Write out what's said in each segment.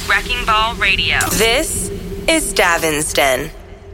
Wrecking Ball Radio. This is Davin's Den.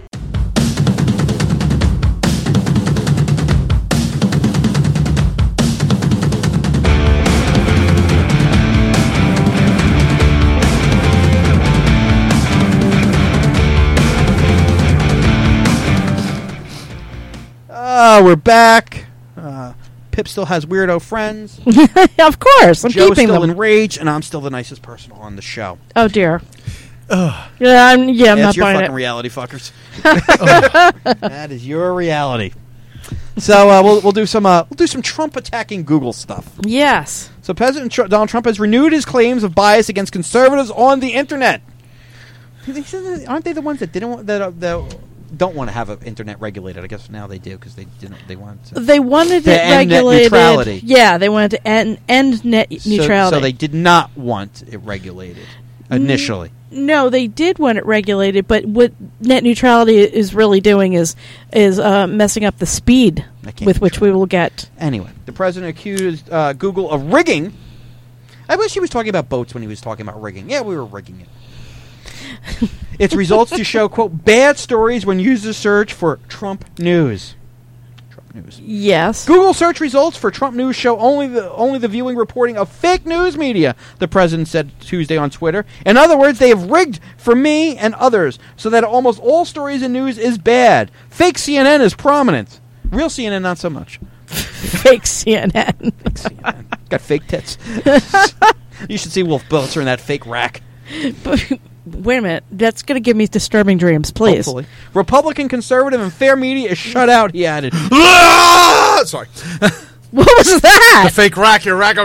We're back. Pip still has weirdo friends. Of course. I'm Joe's keeping still them. enraged, and I'm still the nicest person on the show. Oh, dear. Ugh. Yeah, I'm That's not your buying fucking it. reality, fuckers. That is your reality. So we'll do some Trump attacking Google stuff. Yes. So President Donald Trump has renewed his claims of bias against conservatives on the internet. Aren't they the ones that don't want to have an internet regulated? I guess now they do because they wanted to. They wanted To it end net regulated. neutrality. Yeah, they wanted to end net neutrality. So they did not want it regulated initially. No, they did want it regulated, but what net neutrality is really doing is messing up the speed with which we will get. Anyway, the president accused Google of rigging. I wish he was talking about boats when he was talking about rigging. Yeah, we were rigging it. Its results to show, quote, bad stories when users search for Trump news. Trump news. Yes. Google search results for Trump news show only the viewing reporting of fake news media, the president said Tuesday on Twitter. In other words, they have rigged for me and others so that almost all stories and news is bad. Fake CNN is prominent. Real CNN, not so much. Fake CNN. Fake CNN. Got fake tits. You should see Wolf Blitzer in that fake rack. Wait a minute. That's going to give me disturbing dreams, please. Hopefully. Republican, conservative, and fair media is shut out, he added. Sorry. What was that? The fake rack, your rack. I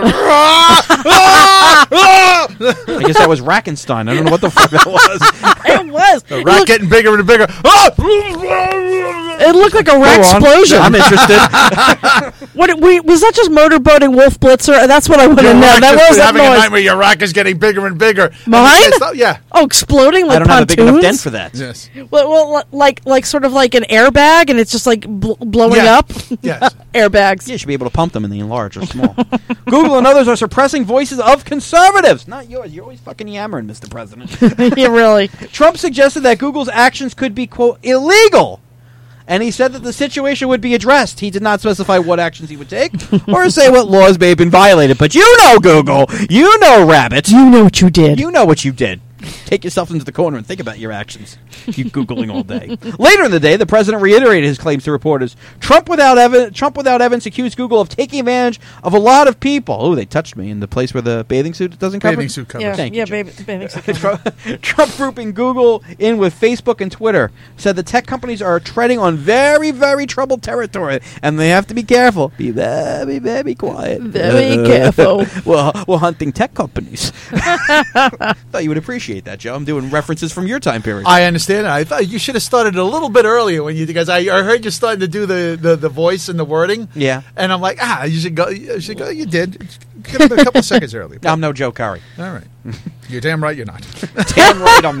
guess that was Rackenstein. I don't know what the fuck that was. It was. The rack getting bigger and bigger. It looked like a rack explosion. I'm interested. Was that just motorboating Wolf Blitzer? That's what I want to Your know. rack That is was that having a noise. nightmare. Your rack is getting bigger and bigger. Mine? Yeah. Oh, exploding like I don't have a big enough pontoons? dent for that. Yes. Well, like sort of like an airbag, and it's just like blowing Yeah. up. Yes. Airbags. Yeah, you should be able to pump them in the enlarge or small. Google and others are suppressing voices of conservatives. Not yours. You're always fucking yammering, Mr. President. Yeah, really. Trump suggested that Google's actions could be, quote, illegal. And he said that the situation would be addressed. He did not specify what actions he would take or say what laws may have been violated. But you know, Google. You know, Rabbit. You know what you did. You know what you did. Take yourself into the corner and think about your actions. Keep Googling all day. Later in the day, the president reiterated his claims to reporters. Trump without evidence accused Google of taking advantage of a lot of people. Oh, they touched me in the place where the bathing suit doesn't cover. Bathing suit covers. Yeah, Thank you, Joe. bathing suit. Trump grouping Google in with Facebook and Twitter said the tech companies are treading on very, very troubled territory, and they have to be careful. Be very, very quiet. Very careful. We're hunting tech companies. Thought you would appreciate that, Joe. I'm doing references from your time period. I understand. I thought you should have started a little bit earlier because I heard you starting to do the voice and the wording. Yeah. And I'm like, you should go. You should go. You did. Could have been a couple of seconds early. I'm no Joe Curry. All right. You're damn right you're not. Damn right I'm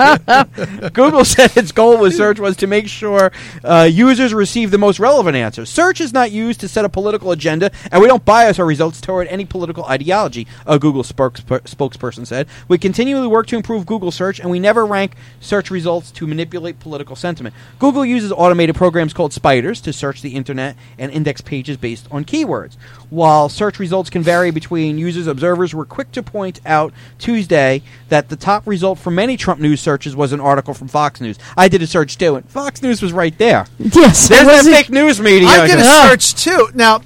not. Google said its goal with search was to make sure users receive the most relevant answers. Search is not used to set a political agenda, and we don't bias our results toward any political ideology, a Google spokesperson said. We continually work to improve Google search, and we never rank search results to manipulate political sentiment. Google uses automated programs called spiders to search the internet and index pages based on keywords. While search results can vary between users, observers were quick to point out Tuesday that the top result for many Trump news searches was an article from Fox News. I did a search too, and Fox News was right there. Yes. There's that fake news media. I did a search too. Now,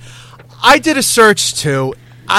I did a search too.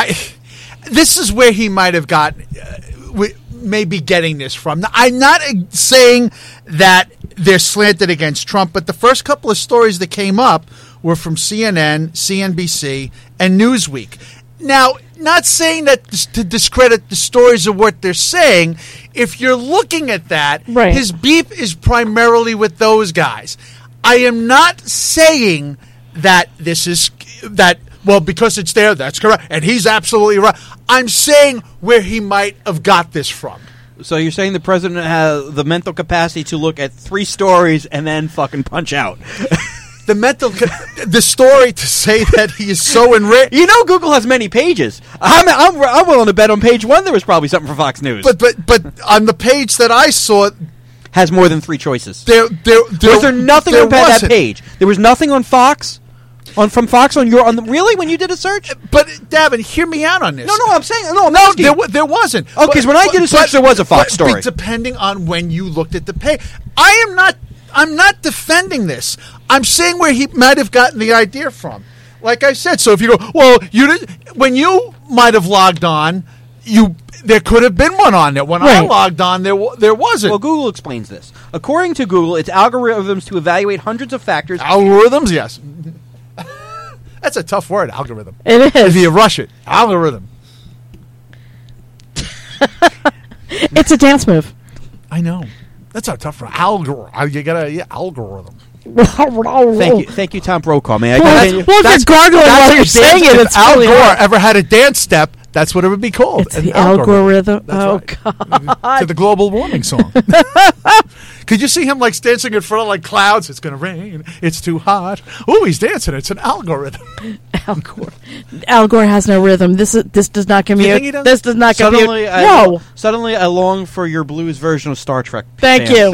This is where he might have got, maybe getting this from. Now, I'm not saying that they're slanted against Trump, but the first couple of stories that came up were from CNN, CNBC, and Newsweek. Now, not saying that to discredit the stories of what they're saying. If you're looking at that, right. His beef is primarily with those guys. I am not saying that well, because it's there, that's correct, and he's absolutely right. I'm saying where he might have got this from. So you're saying the president has the mental capacity to look at 3 stories and then fucking punch out? the story to say that he is so enriched. You know, Google has many pages. I'm willing to bet on page 1 there was probably something for Fox News. But on the page that I saw, has more than 3 choices. Was there nothing on that page? There was nothing on Fox. From Fox really when you did a search? But Davin, hear me out on this. No, I'm saying there wasn't. Oh, because when I did a search, there was a Fox story. But depending on when you looked at the page, I'm not defending this. I'm saying where he might have gotten the idea from. Like I said, so if you go, well, when you might have logged on, there could have been one on there. When I logged on, there wasn't. Well, Google explains this. According to Google, its algorithms to evaluate hundreds of factors. Algorithms, yes. That's a tough word, algorithm. It is. If you rush it, algorithm. It's a dance move. I know. That's a tough word. Algorithm. You gotta algorithm. Thank you, Tom Brokaw. May I continue? Well, if you're gargling while you're saying it, it's Al really Gore hard. ever had a dance step, that's what it would be called. It's the algorithm. That's right. To the global warming song. Could you see him like dancing in front of like clouds? It's going to rain. It's too hot. Oh, he's dancing. It's an algorithm. Al Gore. Al Gore has no rhythm. This does not commute. You think he does? This does not commute. No. Suddenly, I long for your blues version of Star Trek. Thank you.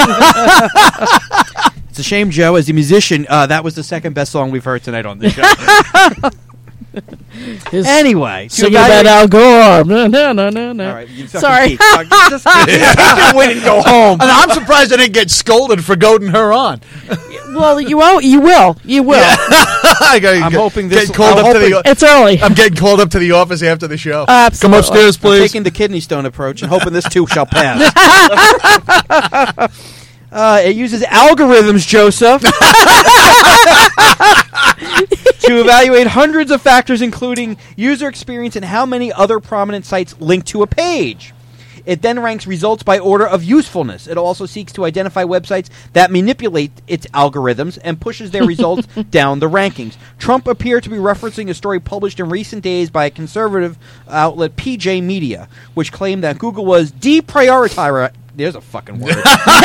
It's a shame, Joe, as a musician, that was the second best song we've heard tonight on the show. Anyway, singing about Al Gore. No. All right, Sorry. Just take your win and go home. And I'm surprised I didn't get scolded for goading her on. Well, you will. Yeah. I'm hoping this. It's early. I'm getting called up to the office after the show. Absolutely. Come upstairs, please. I'm taking the kidney stone approach and hoping this too shall pass. It uses algorithms, Joseph, to evaluate hundreds of factors, including user experience and how many other prominent sites link to a page. It then ranks results by order of usefulness. It also seeks to identify websites that manipulate its algorithms and pushes their results down the rankings. Trump appeared to be referencing a story published in recent days by a conservative outlet, PJ Media, which claimed that Google was deprioritizing. There's a fucking word.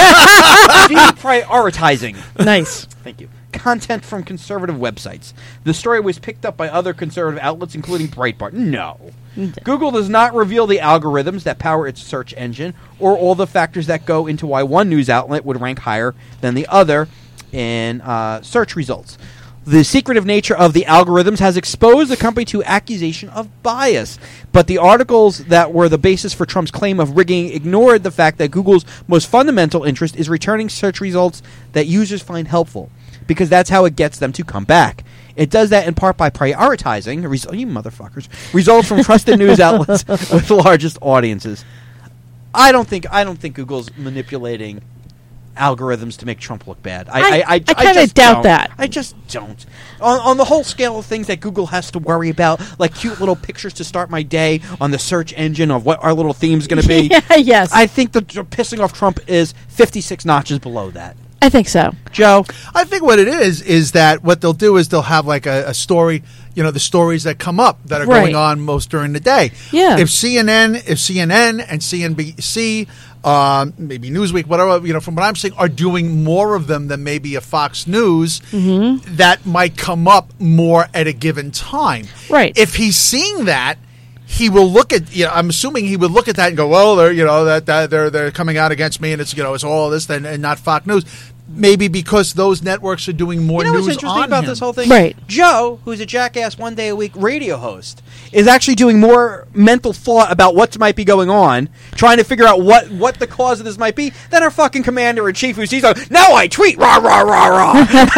Deprioritizing. Nice. Thank you. Content from conservative websites. The story was picked up by other conservative outlets, including Breitbart. No. Google does not reveal the algorithms that power its search engine or all the factors that go into why one news outlet would rank higher than the other in search results. The secretive nature of the algorithms has exposed the company to accusation of bias. But the articles that were the basis for Trump's claim of rigging ignored the fact that Google's most fundamental interest is returning search results that users find helpful, because that's how it gets them to come back. It does that in part by prioritizing, you motherfuckers, results from trusted news outlets with the largest audiences. I don't think Google's manipulating algorithms to make Trump look bad. I kind of doubt that. I just don't. On the whole scale of things that Google has to worry about, like cute little pictures to start my day on the search engine of what our little theme's going to be. Yes. I think the pissing off Trump is 56 notches below that. I think so. Joe? I think what it is that what they'll do is they'll have like a story, the stories that come up that are going on most during the day. Yeah. If CNN and CNBC, maybe Newsweek, whatever, from what I'm saying, are doing more of them than maybe a Fox News, that might come up more at a given time. Right. If he's seeing that, he will look at. I'm assuming he would look at that and go, "Well, they're coming out against me, and it's it's all this and not Fox News." Maybe because those networks are doing more news what's interesting on about him. this whole thing? Right. Joe, who's a jackass one day a week radio host, is actually doing more mental thought about what might be going on, trying to figure out what the cause of this might be, than our fucking commander-in-chief who sees, now I tweet, rah, rah, rah, rah.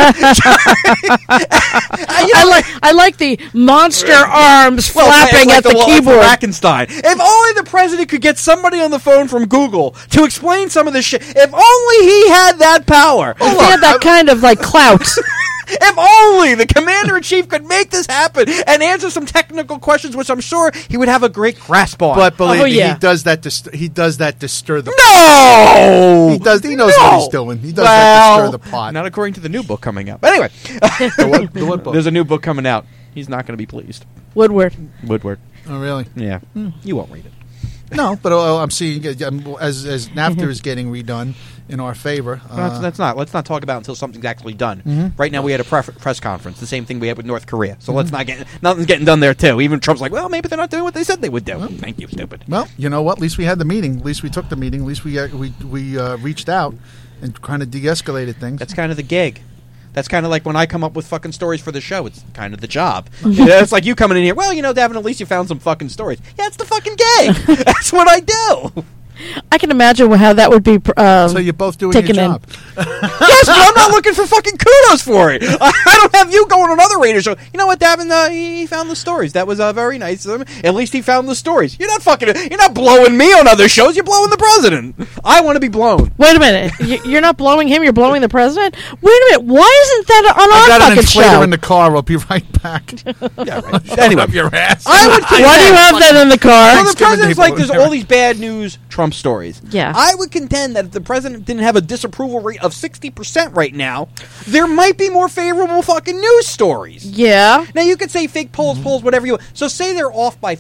I like the monster arms flapping at the keyboard. Frankenstein. If only the president could get somebody on the phone from Google to explain some of this shit. If only he had that power. If he had that kind of clout. If only the commander-in-chief could make this happen and answer some technical questions, which I'm sure he would have a great grasp on. But believe me, he does that to stir the No! He does. He knows what he's doing. He does that to stir the pot. Not according to the new book coming out. But anyway. The what book? There's a new book coming out. He's not going to be pleased. Woodward. Woodward. Oh, really? Yeah. You won't read it. No, but I'm seeing as NAFTA is getting redone in our favor. Let's not talk about it until something's actually done. Mm-hmm. Right now, we had a press conference, the same thing we had with North Korea. So let's not nothing's getting done there too. Even Trump's like, well, maybe they're not doing what they said they would do. Thank you, stupid. Well, you know what? At least we had the meeting. At least we took the meeting. At least we reached out and kind of de-escalated things. That's kind of the gig. That's kind of like when I come up with fucking stories for the show. It's kind of the job. It's like you coming in here. Well, Davin, at least you found some fucking stories. Yeah, it's the fucking gig. That's what I do. I can imagine how that would be. So you're both doing your job. Yes, but I'm not looking for fucking kudos for it. I don't have you going on another radio show. You know what, Davin? He found the stories. That was very nice of him. At least he found the stories. You're not blowing me on other shows. You're blowing the president. I want to be blown. Wait a minute. You're not blowing him. You're blowing the president. Wait a minute. Why isn't that on our fucking show? I got an inflator in the car. I'll be right back. Yeah, right. Anyway, up your ass. Why do you have that in the car? Well, the president's like, there's all these bad news Trump stories. Yeah. I would contend that if the president didn't have a disapproval rate of 60% right now, there might be more favorable fucking news stories. Yeah. Now, you could say fake polls, whatever you want. So say they're off by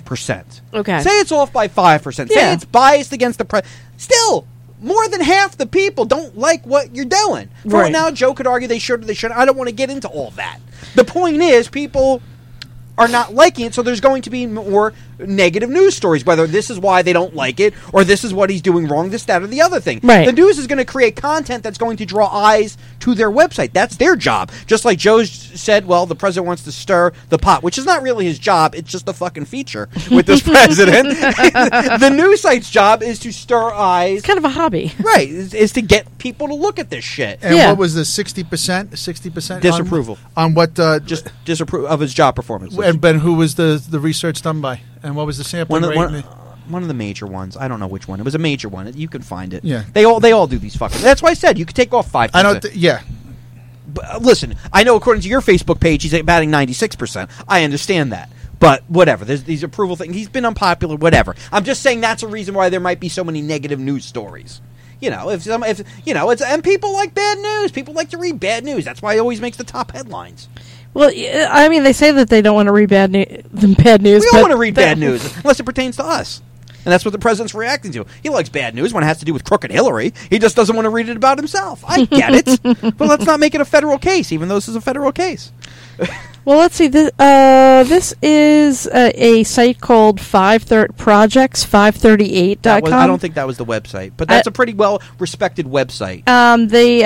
5%. Okay. Say it's off by 5%. Yeah. Say it's biased against the president. Still, more than half the people don't like what you're doing. For Right. now, Joe could argue they should or they shouldn't. I don't want to get into all that. The point is, people are not liking it, so there's going to be more negative news stories, whether this is why they don't like it, or this is what he's doing wrong, this, that, or the other thing. Right. The news is going to create content that's going to draw eyes to their website. That's their job. Just like Joe said, well, the president wants to stir the pot, which is not really his job. It's just a fucking feature with this president. The news site's job is to stir eyes. It's kind of a hobby. Right. Is to get people to look at this shit. And Yeah. what was the 60%? 60% Disapproval. On what? Just disapprove of his job performance. And Ben, who was the research done by? And what was the sampling rate? One of the major ones. I don't know which one. It was a major one. You can find it. Yeah. They all do these fucking. That's why I said you could take off 5%. I don't. Yeah. But, listen, I know according to your Facebook page, he's batting 96%. I understand that. But whatever. There's these approval things. He's been unpopular. Whatever. I'm just saying that's a reason why there might be so many negative news stories. And people like bad news. People like to read bad news. That's why it always makes the top headlines. Well, I mean, they say that they don't want to read bad news. We all want to read bad news, unless it pertains to us. And that's what the president's reacting to. He likes bad news when it has to do with crooked Hillary. He just doesn't want to read it about himself. I get it. But let's not make it a federal case, even though this is a federal case. Well, let's see. This is a site called Projects538.com. I don't think that was the website, but that's a pretty well-respected website. They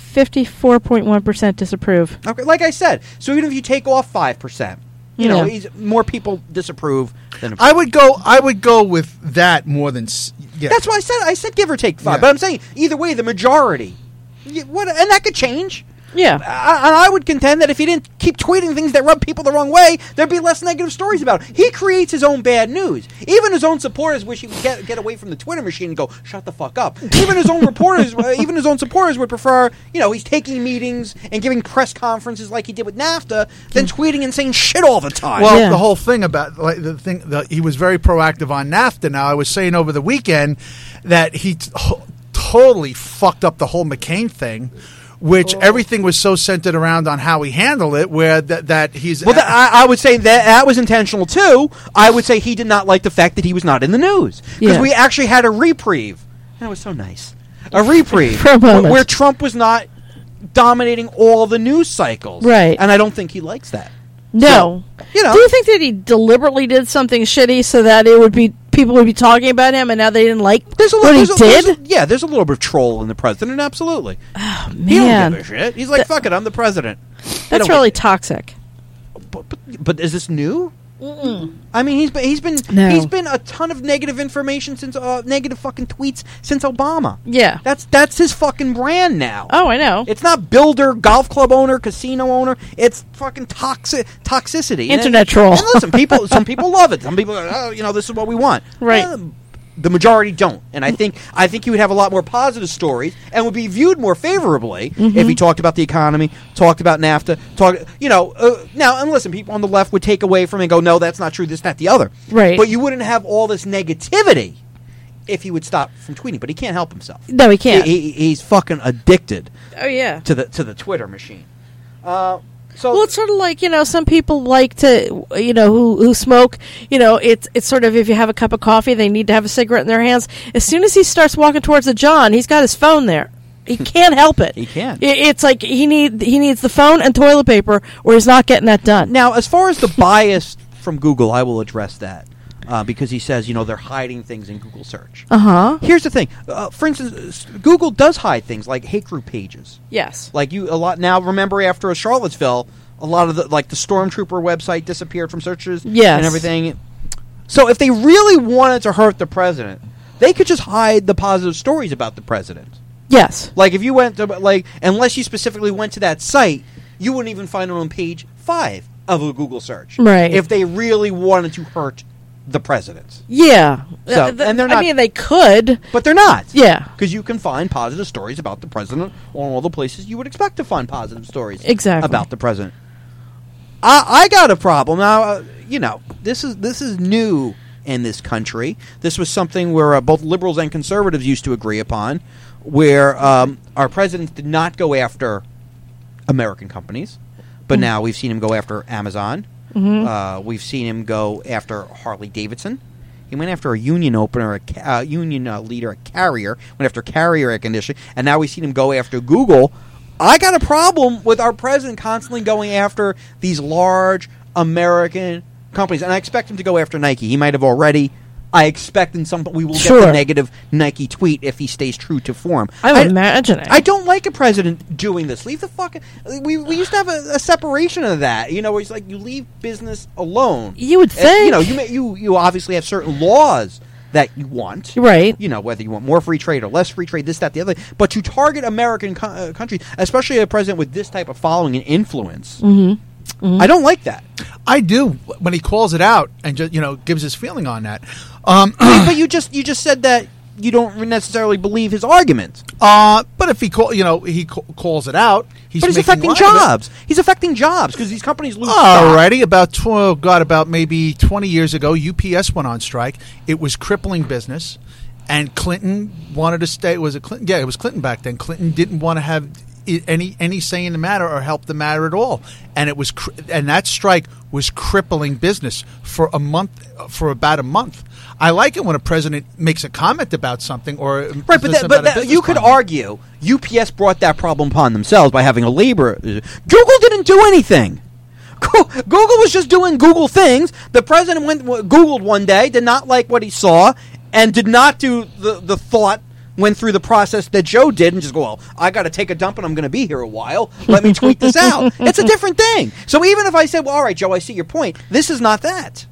54.1% disapprove. Okay, like I said, so even if you take off 5%, more people disapprove than approve. I would go with that more than. Yeah. That's why I said give or take 5. Yeah. But I'm saying either way, the majority. And that could change. Yeah. I would contend that if he didn't keep tweeting things that rub people the wrong way, there'd be less negative stories about it. He creates his own bad news. Even his own supporters wish he would get away from the Twitter machine and go, shut the fuck up. Even his own supporters would prefer, he's taking meetings and giving press conferences like he did with NAFTA than tweeting and saying shit all the time. Well, the whole thing about he was very proactive on NAFTA. Now, I was saying over the weekend that he totally fucked up the whole McCain thing. Which everything was so centered around on how he handled it, where that he's... Well, I would say that was intentional, too. I would say he did not like the fact that he was not in the news. Because we actually had a reprieve. That was so nice. A reprieve. For a moment. Where Trump was not dominating all the news cycles. Right. And I don't think he likes that. No. So, Do you think that he deliberately did something shitty so that people would be talking about him and now they didn't like what he did? There's a little bit of troll in the president, absolutely. Oh, man. He don't give a shit. He's like, fuck it, I'm the president. That's really toxic. But is this new? Mm-mm. I mean, he's been a ton of negative information since negative fucking tweets since Obama. Yeah, that's his fucking brand now. Oh, I know. It's not builder, golf club owner, casino owner. It's fucking toxicity. Internet troll. And listen, some people love it. Some people are, this is what we want. Right. The majority don't, and I think he would have a lot more positive stories and would be viewed more favorably if he talked about the economy, talked about NAFTA, now. And listen, people on the left would take away from it and go, "No, that's not true. This, that, the other." Right. But you wouldn't have all this negativity if he would stop from tweeting. But he can't help himself. No, he can't. He's fucking addicted. Oh yeah. To the Twitter machine. So, Well, it's sort of like, some people like to, who smoke, it's sort of, if you have a cup of coffee, they need to have a cigarette in their hands. As soon as he starts walking towards the John, he's got his phone there. He can't help it. He can't. It's like he needs the phone and toilet paper, or he's not getting that done. now, as far as the bias from Google, I will address that. Because he says, they're hiding things in Google search. Uh-huh. Here's the thing. For instance, Google does hide things like hate group pages. Yes. Like a lot now. Remember, after Charlottesville, a lot of the Stormtrooper website disappeared from searches. Yes. And everything. So if they really wanted to hurt the president, they could just hide the positive stories about the president. Yes. Like if you went to unless you specifically went to that site, you wouldn't even find it on page 5 of a Google search. Right. If they really wanted to hurt the president. Yeah. So, and they're not. I mean, they could. But they're not. Yeah. Because you can find positive stories about the president on all the places you would expect to find positive stories Exactly. about the president. I got a problem. Now, this is new in this country. This was something where both liberals and conservatives used to agree upon, where our presidents did not go after American companies, but now we've seen him go after Amazon. Mm-hmm. We've seen him go after Harley Davidson. He went after a union opener, a union leader at Carrier. Went after Carrier air conditioning, and now we've seen him go after Google. I got a problem with our president constantly going after these large American companies, and I expect him to go after Nike. He might have already. I expect we will get the negative Nike tweet if he stays true to form. I would imagine it. I don't like a president doing this. Leave the fucking. We used to have a separation of that. Where it's like you leave business alone. You would think. You obviously have certain laws that you want. Right. Whether you want more free trade or less free trade, this, that, the other. But to target American countries, especially a president with this type of following and influence, I don't like that. I do when he calls it out and just gives his feeling on that. But you just said that you don't necessarily believe his argument. But if he calls it out, but he's affecting jobs. He's affecting jobs because these companies lose. Alrighty, about maybe 20 years ago, UPS went on strike. It was crippling business, and Clinton wanted to stay. Was it Clinton? Yeah, it was Clinton back then. Clinton didn't want to have any say in the matter or help the matter at all, and it was and that strike was crippling business for about a month. I like it when a president makes a comment about something or but you could argue UPS brought that problem upon themselves by having a labor. Google didn't do anything. Google was just doing Google things. The president Googled one day, did not like what he saw, and did not do the thought. Went through the process that Joe did and just go, well, I got to take a dump and I'm going to be here a while. Let me tweet this out. It's a different thing. So even if I said, well, all right, Joe, I see your point. This is not that.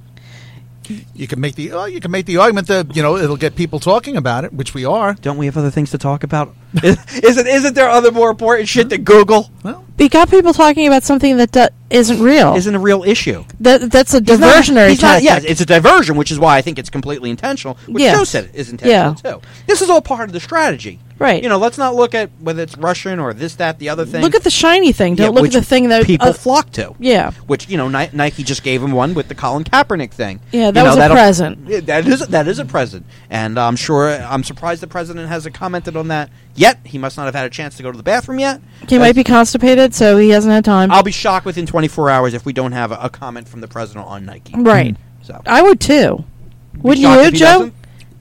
You can make the argument that it'll get people talking about it, which we are. Don't we have other things to talk about? Isn't there other more important shit than Google? Well, you got people talking about something that isn't real. Isn't a real issue. That's a diversionary tactic. Yes, it's a diversion, which is why I think it's completely intentional. Which Joe said is intentional too. This is all part of the strategy. Right. Let's not look at whether it's Russian or this, that, the other thing. Look at the shiny thing. Don't look at the thing that people flock to. Yeah. Which, Nike just gave him one with the Colin Kaepernick thing. Yeah, that was a present. That is a present. And I'm surprised the president hasn't commented on that yet. He must not have had a chance to go to the bathroom yet. He might be constipated, so he hasn't had time. I'll be shocked within 24 hours if we don't have a comment from the president on Nike. Right. So I would too. Wouldn't you, Joe?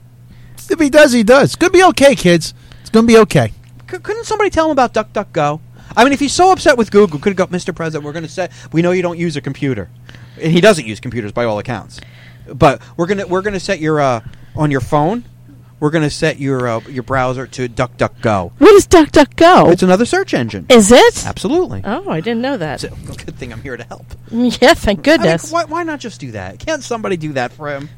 If he does, he does. It's going to be okay, kids. It's going to be okay. Couldn't somebody tell him about DuckDuckGo? I mean, if he's so upset with Google, could have go, Mr. President, we're going to say, we know you don't use a computer. And he doesn't use computers by all accounts. But we're going to set your, on your phone, we're going to set your browser to DuckDuckGo. What is DuckDuckGo? It's another search engine. Is it? Absolutely. Oh, I didn't know that. It's a good thing I'm here to help. Yeah, thank goodness. I mean, why not just do that? Can't somebody do that for him?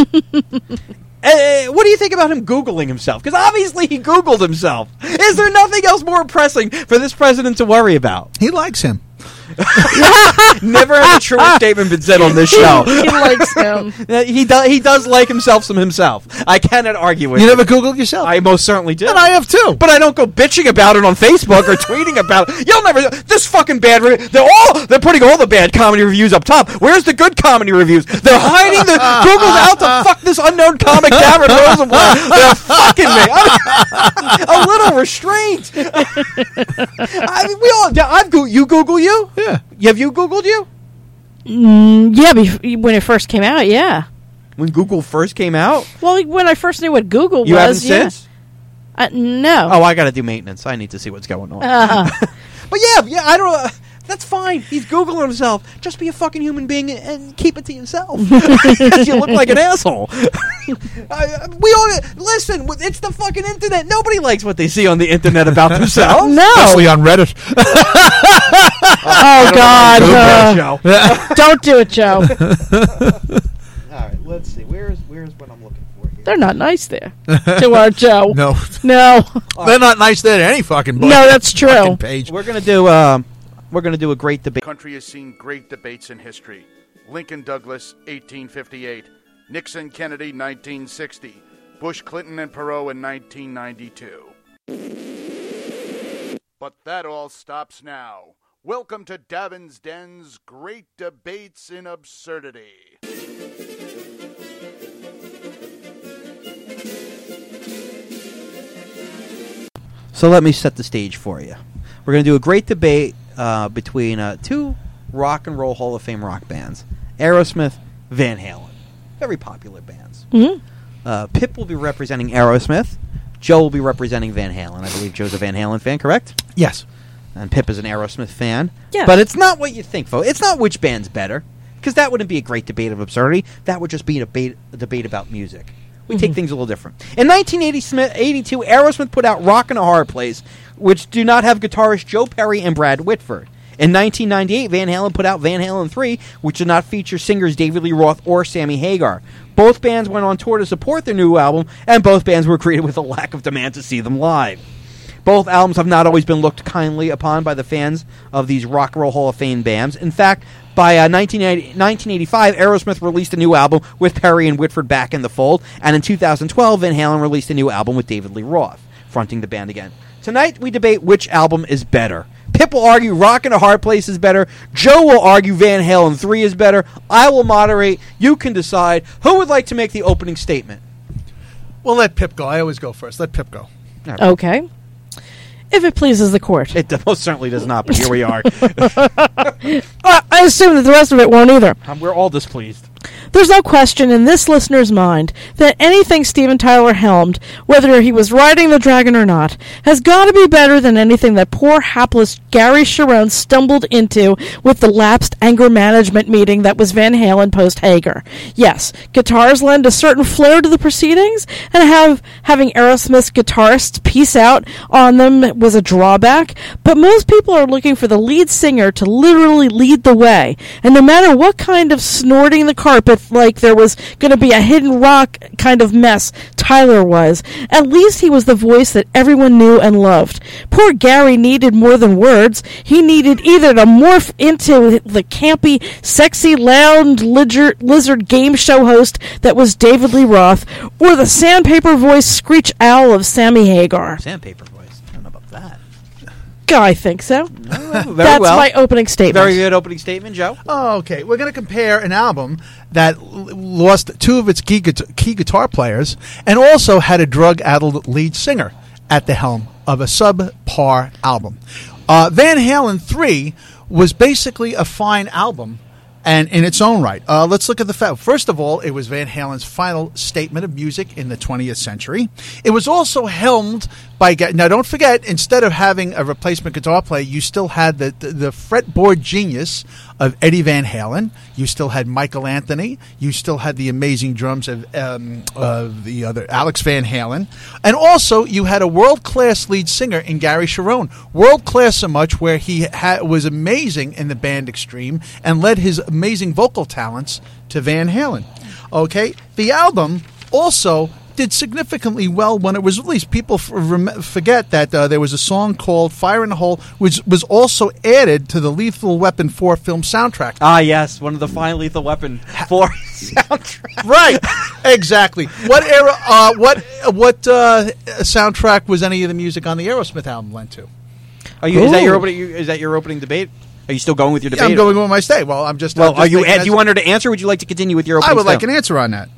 What do you think about him Googling himself? Because obviously he Googled himself. Is there nothing else more pressing for this president to worry about? He likes him. Never has a truer statement been said on this show. He likes him. He does like himself some himself. I cannot argue with you. You never Googled yourself? I most certainly did. And I have too. But I don't go bitching about it on Facebook or tweeting about it. You'll never... This fucking bad... They're putting all the bad comedy reviews up top. Where's the good comedy reviews? They're hiding the... Google's out to fuck this unknown comic, Darren Rosenblatt. They're fucking me. A little restraint. I mean, we all... You Google you? Yeah. Have you Googled you? Yeah, when it first came out, yeah. When Google first came out? Well, when I first knew what Google You haven't was, yeah. since? No. Oh, I got to do maintenance. I need to see what's going on. But yeah, I don't. That's fine. He's Googling himself. Just be a fucking human being and keep it to yourself. You look like an asshole. We all listen. It's the fucking internet. Nobody likes what they see on the internet about themselves. No. Especially on Reddit. Oh God! Don't do it, Joe. All right, let's see. Where's what I'm looking for here? They're not nice there to our Joe. No. They're not nice there to any fucking book. No, that's true. Fucking page. We're gonna do a great debate. The country has seen great debates in history. Lincoln Douglas, 1858. Nixon Kennedy, 1960. Bush Clinton and Perot in 1992. But that all stops now. Welcome to Davin's Den's Great Debates in Absurdity. So let me set the stage for you. We're going to do a great debate between two rock and roll Hall of Fame rock bands, Aerosmith, Van Halen. Very popular bands. Mm-hmm. Pip will be representing Aerosmith. Joe will be representing Van Halen. I believe Joe's a Van Halen fan, correct? Yes. And Pip is an Aerosmith fan. Yes. But it's not what you think, folks. It's not which band's better, because that wouldn't be a great debate of absurdity. That would just be a debate about music. We take things a little different. In 1982, Aerosmith put out Rockin' a Hard Place, which do not have guitarist Joe Perry and Brad Whitford. In 1998, Van Halen put out Van Halen 3, which did not feature singers David Lee Roth or Sammy Hagar. Both bands went on tour to support their new album, and both bands were created with a lack of demand to see them live. Both albums have not always been looked kindly upon by the fans of these Rock and Roll Hall of Fame bands. In fact, by 1985, Aerosmith released a new album with Perry and Whitford back in the fold, and in 2012, Van Halen released a new album with David Lee Roth, fronting the band again. Tonight, we debate which album is better. Pip will argue Rockin' a Hard Place is better. Joe will argue Van Halen 3 is better. I will moderate. You can decide. Who would like to make the opening statement? Well, let Pip go. I always go first. Let Pip go. Okay. If it pleases the court. It most certainly does not, but here we are. I assume that the rest of it won't either. We're all displeased. There's no question in this listener's mind that anything Steven Tyler helmed, whether he was riding the dragon or not, has got to be better than anything that poor hapless Gary Cherone stumbled into with the lapsed anger management meeting that was Van Halen post-Hagar. Yes, guitars lend a certain flair to the proceedings, and having Aerosmith's guitarists peace out on them was a drawback, but most people are looking for the lead singer to literally lead the way, and no matter what kind of snorting the carpet like there was going to be a hidden rock kind of mess Tyler was, at least he was the voice that everyone knew and loved. Poor Gary needed more than words. He needed either to morph into the campy, sexy, loud lizard game show host that was David Lee Roth, or the sandpaper voice screech owl of Sammy Hagar. Sandpaper voice. I don't know about that. I think so. Very That's well. my opening statement. Very good opening statement, Joe. Oh, okay. We're going to compare an album that lost two of its key guitar players and also had a drug-addled lead singer at the helm of a subpar album. Van Halen 3 was basically a fine album and in its own right. Let's look at the fact. First of all, it was Van Halen's final statement of music in the 20th century. It was also helmed by... Now, don't forget, instead of having a replacement guitar player, you still had the fretboard genius of Eddie Van Halen. You still had Michael Anthony. You still had the amazing drums of the other Alex Van Halen. And also, you had a world-class lead singer in Gary Cherone. World-class so much where he was amazing in the band Extreme and led his amazing vocal talents to Van Halen. Okay? The album also did significantly well when it was released. People forget that there was a song called Fire in the Hole, which was also added to the Lethal Weapon 4 film soundtrack. Ah, yes, one of the fine Lethal Weapon 4 soundtracks. Right, exactly. What era? What soundtrack was any of the music on the Aerosmith album lent to? Is that your opening debate? Are you still going with your debate? Yeah, I'm going with my stay. Well, I'm just. Well, do you want her to answer? Or would you like to continue with your opening? I would like an answer on that.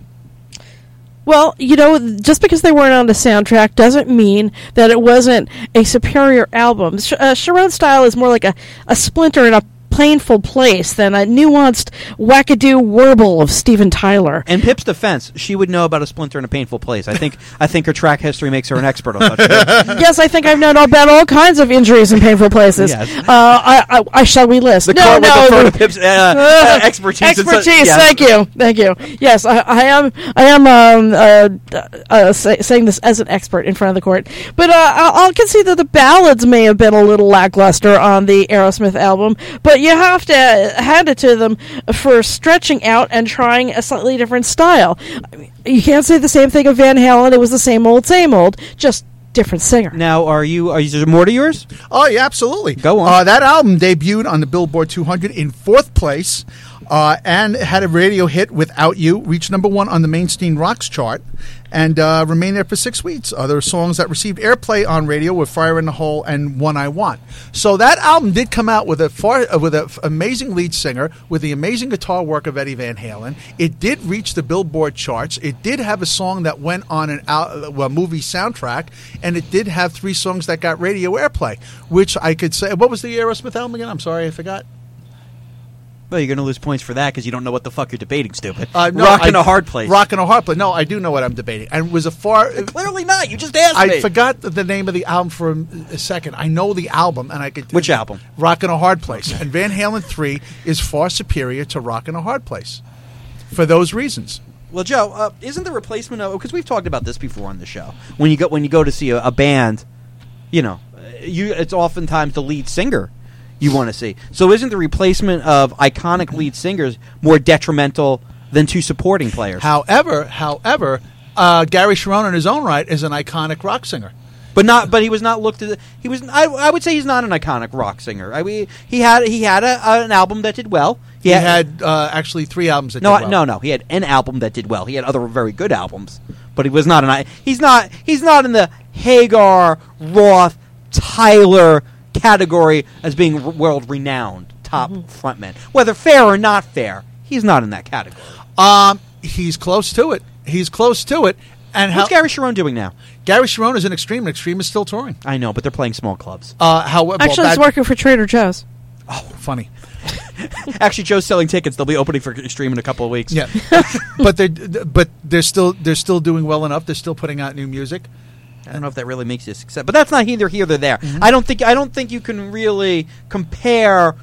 Well, just because they weren't on the soundtrack doesn't mean that it wasn't a superior album. Cherone's style is more like a splinter in a Painful Place than a nuanced wackadoo warble of Steven Tyler. In Pip's defense, she would know about a splinter in a painful place. I think her track history makes her an expert on such things. Yes, I think I've known about all kinds of injuries in painful places. Yes. I shall we list? The court would defer to Pip's expertise. Expertise. Yes. Thank you. Yes, I am saying this as an expert in front of the court. But I'll concede that the ballads may have been a little lackluster on the Aerosmith album, but you have to hand it to them for stretching out and trying a slightly different style. I mean, you can't say the same thing of Van Halen. It was the same old, just different singer. Now, are there more to yours? Oh, yeah, absolutely. Go on. That album debuted on the Billboard 200 in 4th place and had a radio hit, Without You, reached number 1 on the mainstream rocks chart, and remained there for 6 weeks. Other songs that received airplay on radio were Fire in the Hole and One I Want. So that album did come out with an amazing lead singer, with the amazing guitar work of Eddie Van Halen. It did reach the Billboard charts. It did have a song that went on a movie soundtrack, and it did have 3 songs that got radio airplay, which I could say. What was the Aerosmith album again? I'm sorry, I forgot. Well, you're going to lose points for that because you don't know what the fuck you're debating, stupid. No, Rockin' a Hard Place. Rockin' a Hard Place. No, I do know what I'm debating. And it was a Clearly not. You just asked me. I forgot the name of the album for a second. I know the album, and I could. Which album? Rockin' a Hard Place. And Van Halen 3 is far superior to Rockin' a Hard Place for those reasons. Well, Joe, isn't the replacement of, because we've talked about this before on the show, when you go to see a band, it's oftentimes the lead singer you want to see. So isn't the replacement of iconic lead singers more detrimental than 2 supporting players? However, Gary Cherone in his own right is an iconic rock singer. But he was not looked at. He was. I would say he's not an iconic rock singer. I mean, he had an album that did well. He had actually 3 albums that did well. No. He had an album that did well. He had other very good albums, but he was not an. He's not in the Hagar, Roth, Tyler category as being world-renowned top frontman. Whether fair or not fair, he's not in that category. He's close to it. And what's Gary Cherone doing now? Gary Cherone is in Extreme, and Extreme is still touring. I know, but they're playing small clubs. Actually, he's working for Trader Joe's. Oh, funny. Actually, Joe's selling tickets. They'll be opening for Extreme in a couple of weeks. Yeah, but they're still doing well enough. They're still putting out new music. I don't know if that really makes you a success, but that's not either here nor there. Mm-hmm. I don't think you can really compare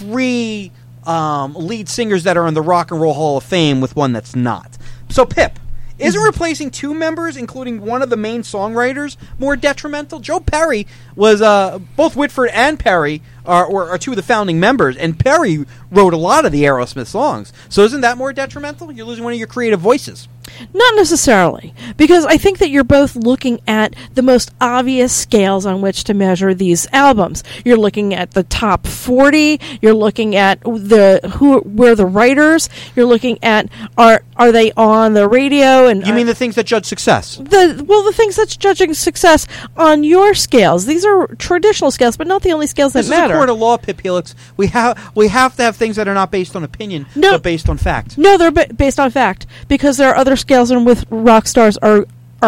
3 lead singers that are in the Rock and Roll Hall of Fame with one that's not. So, Pip, isn't replacing 2 members, including one of the main songwriters, more detrimental? Joe Perry was both Whitford and Perry are 2 of the founding members, and Perry wrote a lot of the Aerosmith songs. So, isn't that more detrimental? You're losing one of your creative voices. Not necessarily, because I think that you're both looking at the most obvious scales on which to measure these albums. You're looking at the top 40. You're looking at where the writers. You're looking at are they on the radio? And you mean the things that judge success? The things that's judging success on your scales. These are traditional scales, but not the only scales that matter. This is a court of law, Pip Helix. We have to have things that are not based on opinion, but based on fact. No, they're based on fact, because there are other scales in which rock stars are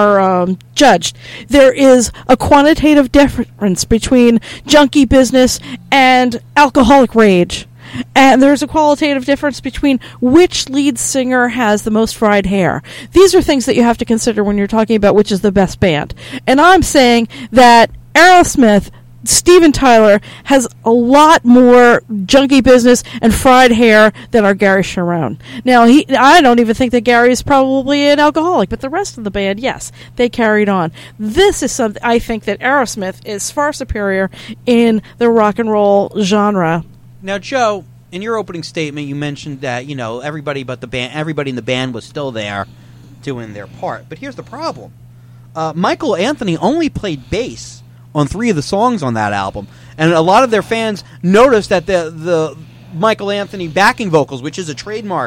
judged. There is a quantitative difference between junkie business and alcoholic rage. And there's a qualitative difference between which lead singer has the most fried hair. These are things that you have to consider when you're talking about which is the best band. And I'm saying that Aerosmith, Steven Tyler, has a lot more junkie business and fried hair than our Gary Cherone. Now, I don't even think that Gary is probably an alcoholic, but the rest of the band, yes, they carried on. This is something I think that Aerosmith is far superior in the rock and roll genre. Now, Joe, in your opening statement, you mentioned that everybody in the band was still there doing their part. But here's the problem: Michael Anthony only played bass on 3 of the songs on that album, and a lot of their fans noticed that the Michael Anthony backing vocals, which is a trademark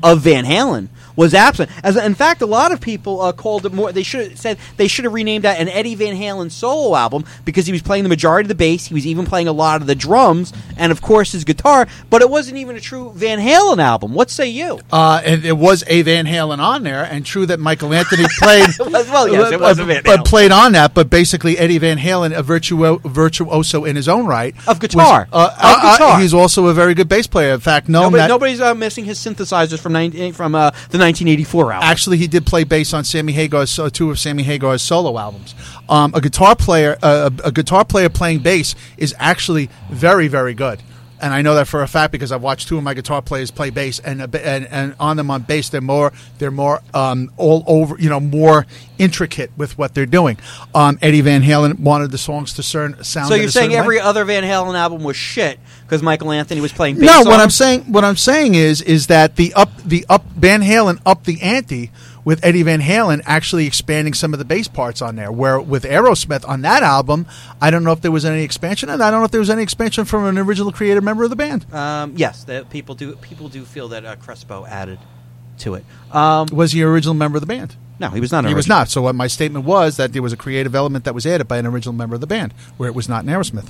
of Van Halen was absent. As in fact, a lot of people called it more. They should have said they should have renamed that an Eddie Van Halen solo album because he was playing the majority of the bass. He was even playing a lot of the drums and, of course, his guitar. But it wasn't even a true Van Halen album. What say you? And it was a Van Halen on there, and true that Michael Anthony played. Well, yes, it was a Van Halen. Played on that, but basically Eddie Van Halen, a virtuoso in his own right of guitar. Guitar. He's also a very good bass player. In fact, nobody's missing his synthesizers from the 1984 album. Actually, he did play bass on Sammy Hagar's two of Sammy Hagar's solo albums. A guitar player playing bass is actually very, very good. And I know that for a fact because I've watched two of my guitar players play bass, and on them on bass, they're more all over, more intricate with what they're doing. Eddie Van Halen wanted the songs to sound. So you're saying every other Van Halen album was shit because Michael Anthony was playing bass? No, what I'm saying is that the Van Halen upped the ante with Eddie Van Halen actually expanding some of the bass parts on there. Where with Aerosmith on that album, I don't know if there was any expansion, and I don't know if there was any expansion from an original creative member of the band. Yes, people do feel that Crespo added to it. Was he an original member of the band? No, he was not. He was not. So what my statement was that there was a creative element that was added by an original member of the band, where it was not in Aerosmith.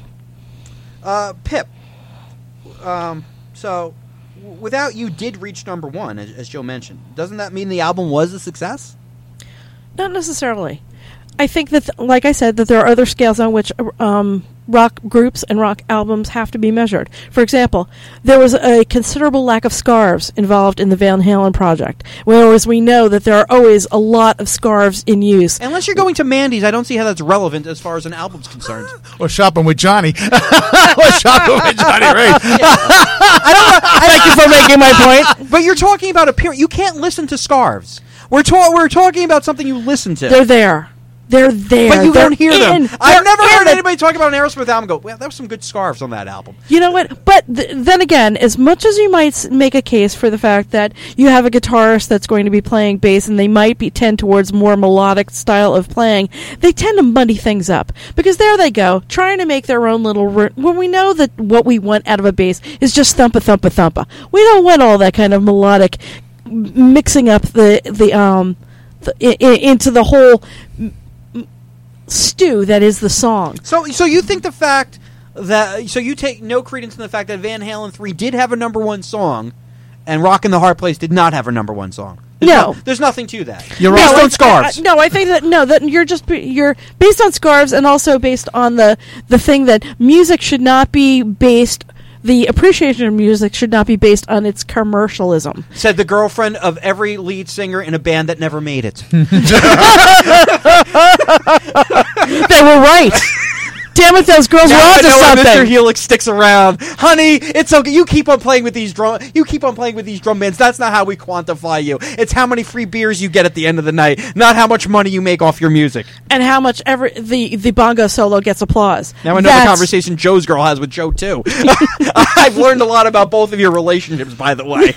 Pip. So, Without You did reach number one, as Joe mentioned. Doesn't that mean the album was a success? Not necessarily. I think that, like I said, that there are other scales on which rock groups and rock albums have to be measured. For example, there was a considerable lack of scarves involved in the Van Halen project, whereas we know that there are always a lot of scarves in use. Unless you're going to Mandy's, I don't see how that's relevant as far as an album's concerned. Or shopping with Johnny. Or shopping with Johnny Ray. Thank you for making my point. But you're talking about appearance. You can't listen to scarves. We're talking about something you listen to. They're there. They're there. But you don't hear them. I've never heard it. anybody talk about an Aerosmith album and go, well, there were some good scarves on that album. You know what? But then again, as much as you might make a case for the fact that you have a guitarist that's going to be playing bass and they might tend towards more melodic style of playing, they tend to muddy things up. Because there they go, trying to make their own little... when we know that what we want out of a bass is just thumpa, thumpa, thumpa. We don't want all that kind of melodic mixing up into the whole... stew that is the song. So you think the fact that... So you take no credence in the fact that Van Halen 3 did have a number one song and Rockin' the Hard Place did not have a number one song? There's nothing to that. You're based on scarves. I think that you're based on scarves and also based on the thing that music should not be based... The appreciation of music should not be based on its commercialism. Said the girlfriend of every lead singer in a band that never made it. They were right. Damn it, those girls were onto something. Mr. Helix sticks around. Honey, it's okay. You keep on playing with these drum bands. That's not how we quantify you. It's how many free beers you get at the end of the night, not how much money you make off your music. And how much the bongo solo gets applause. Now I know the conversation Joe's girl has with Joe, too. I've learned a lot about both of your relationships, by the way.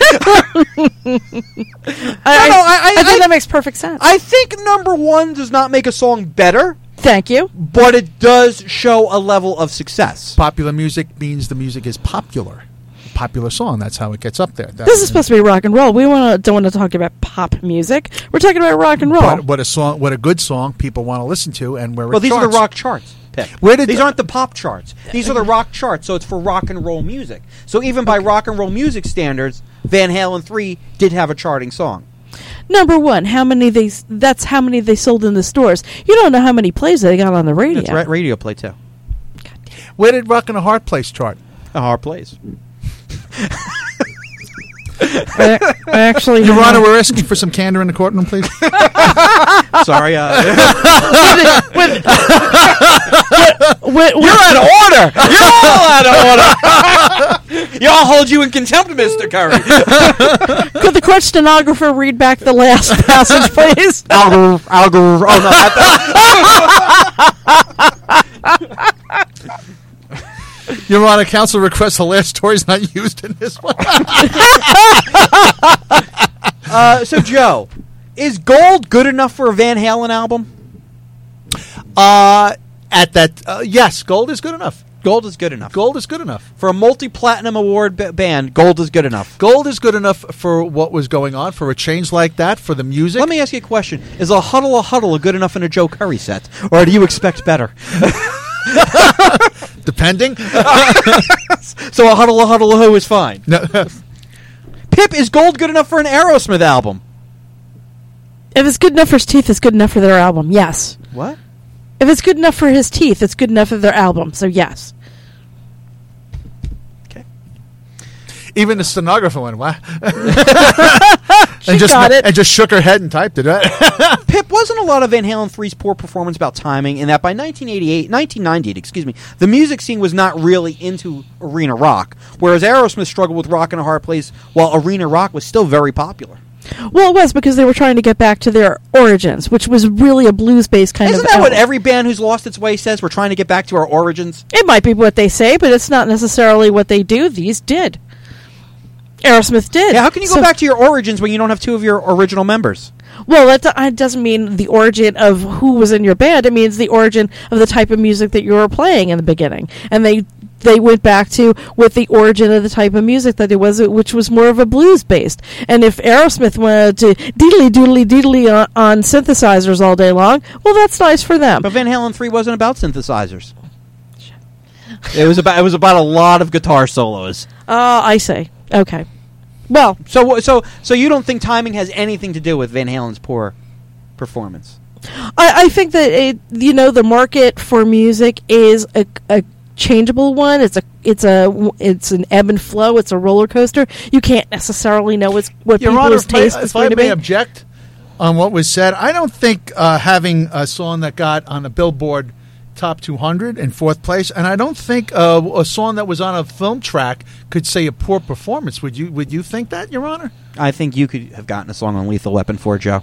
I think that makes perfect sense. I think number one does not make a song better. Thank you. But it does show a level of success. Popular music means the music is popular. Popular song, that's how it gets up there. This is supposed to be rock and roll. We don't want to talk about pop music. We're talking about rock and roll. But what a good song people want to listen to and where it these charts. are the rock charts. These aren't the pop charts. These are the rock charts, so it's for rock and roll music. So even by rock and roll music standards, Van Halen 3 did have a charting song. Number one, that's how many they sold in the stores. You don't know how many plays they got on the radio. That's radio play, too. Where did Rockin' the Hard Place chart? A Hard Place. Actually, Your Honor, we're asking for some candor in the courtroom, please. Sorry. You're out of order. You're all out of order. Y'all hold you in contempt, Mr. Curry. Could the court stenographer read back the last passage, please? Your Honor, counsel requests the last story's not used in this one. So, Joe, is Gold good enough for a Van Halen album? Yes, Gold is good enough. Gold is good enough. Gold is good enough. For a multi-platinum award band, gold is good enough. Gold is good enough for what was going on, for a change like that, for the music. Let me ask you a question. Is a huddle good enough in a Joe Curry set? Or do you expect better? Depending. So a huddle is fine. No. Pip, is gold good enough for an Aerosmith album? If it's good enough for his teeth, it's good enough for their album. Yes. What? If it's good enough for his teeth, it's good enough for their album. So yes. Okay. Even the stenographer went, what? She got it. And just shook her head and typed it. Pip, wasn't a lot of Van Halen 3's poor performance about timing, in that by 1998, the music scene was not really into arena rock, whereas Aerosmith struggled with Rock in a Hard Place, while arena rock was still very popular. Well, it was because they were trying to get back to their origins, which was really a blues-based kind Isn't of that what album. every band who's lost its way says? We're trying to get back to our origins? It might be what they say, but it's not necessarily what they do. These did. Aerosmith did. Yeah, how can you go back to your origins when you don't have two of your original members? Well, that doesn't mean the origin of who was in your band. It means the origin of the type of music that you were playing in the beginning. And they went back to with the origin of the type of music that it was, which was more of a blues based. And if Aerosmith wanted to deedly on synthesizers all day long, well, that's nice for them. But Van Halen 3 wasn't about synthesizers. It was about a lot of guitar solos. I see. Okay. Well, so you don't think timing has anything to do with Van Halen's poor performance? I think that the market for music is a changeable one. It's an ebb and flow. It's a roller coaster. You can't necessarily know what Your Honor, people's taste is if I going to may be. object on what was said, I don't think having a song that got on a Billboard Top 200 in fourth place, and I don't think a song that was on a film track could say a poor performance. Would you think that, Your Honor? I think you could have gotten a song on Lethal Weapon 4, Joe.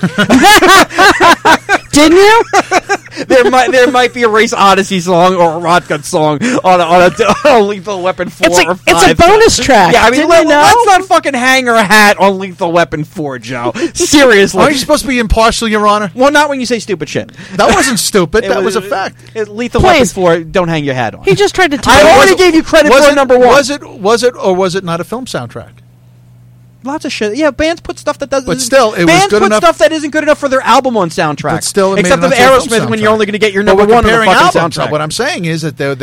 Didn't you? There might be a Race Odyssey song or a Rotgut song on a Lethal Weapon 4 or 5. It's a bonus track. Yeah, I mean, Didn't you know? let's not fucking hang our hat on Lethal Weapon 4, Joe. Seriously. Are you supposed to be impartial, Your Honor? Well, not when you say stupid shit. That wasn't stupid. That was a fact. Lethal Please. Weapon 4, don't hang your hat on. He just tried to. I already gave you credit for number one. Was it or was it not a film soundtrack? Lots of shit. Yeah, bands put stuff that doesn't. But still, it was bands good put enough. stuff that isn't good enough for their album on soundtrack. But still, it except made of it onto a film Aerosmith, when you're soundtrack. only going to get your But number we're one on the comparing fucking albums. soundtrack. What I'm saying is that but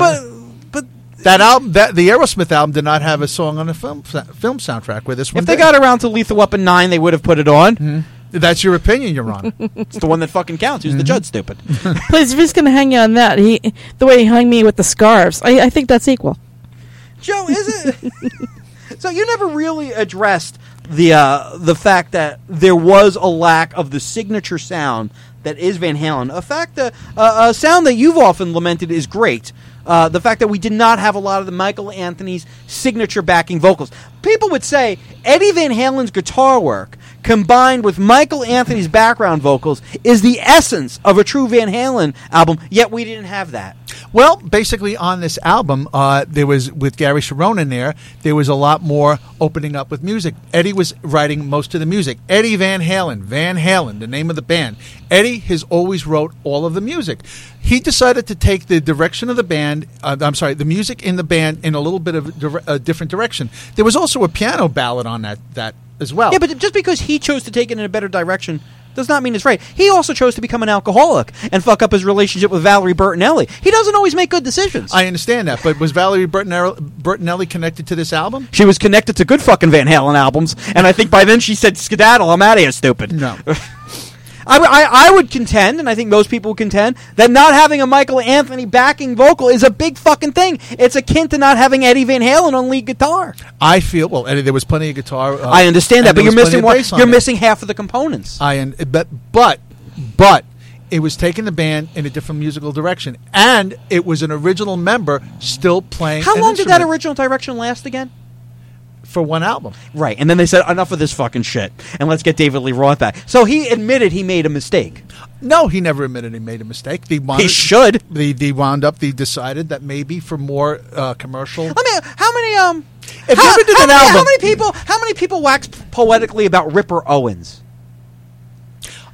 that album, the Aerosmith album, did not have a song on a film soundtrack. Where this one, if they did. got around to Lethal Weapon 9, they would have put it on. That's your opinion, Your Honor. It's the one that fucking counts. Who's the judge? Stupid. Please, if he's going to hang you on that, the way he hung me with the scarves, I think that's equal. Joe, is it? So you never really addressed the fact that there was a lack of the signature sound that is Van Halen. A fact that a sound that you've often lamented is great. The fact that we did not have a lot of the Michael Anthony's signature backing vocals. People would say Eddie Van Halen's guitar work combined with Michael Anthony's background vocals is the essence of a true Van Halen album, yet we didn't have that. Well, basically on this album, there was, with Gary Cherone in there was a lot more opening up with music. Eddie was writing most of the music. Eddie Van Halen, the name of the band. Eddie has always wrote all of the music. He decided to take the direction of the band, the music in the band in a little bit of a different direction. There was also a piano ballad on that as well. Yeah, but just because he chose to take it in a better direction does not mean it's right. He also chose to become an alcoholic and fuck up his relationship with Valerie Bertinelli. He doesn't always make good decisions. I understand that, but was Valerie Bertinelli connected to this album? She was connected to good fucking Van Halen albums, and I think by then she said, skedaddle, I'm out of here, stupid. No. I would contend, and I think most people would contend, that not having a Michael Anthony backing vocal is a big fucking thing. It's akin to not having Eddie Van Halen on lead guitar. I feel, well, Eddie, there was plenty of guitar. I understand that, but you're missing one. You're it. missing half of the components. But it was taking the band in a different musical direction, and it was an original member still playing. How an long did that instrument original direction last again? for one album? Right, and then they said, enough of this fucking shit, and let's get David Lee Roth back. So he admitted he made a mistake. No, he never admitted he made a mistake. He should. They decided that maybe for more commercial. I mean, how many If you ever did an album, how many people wax poetically about Ripper Owens?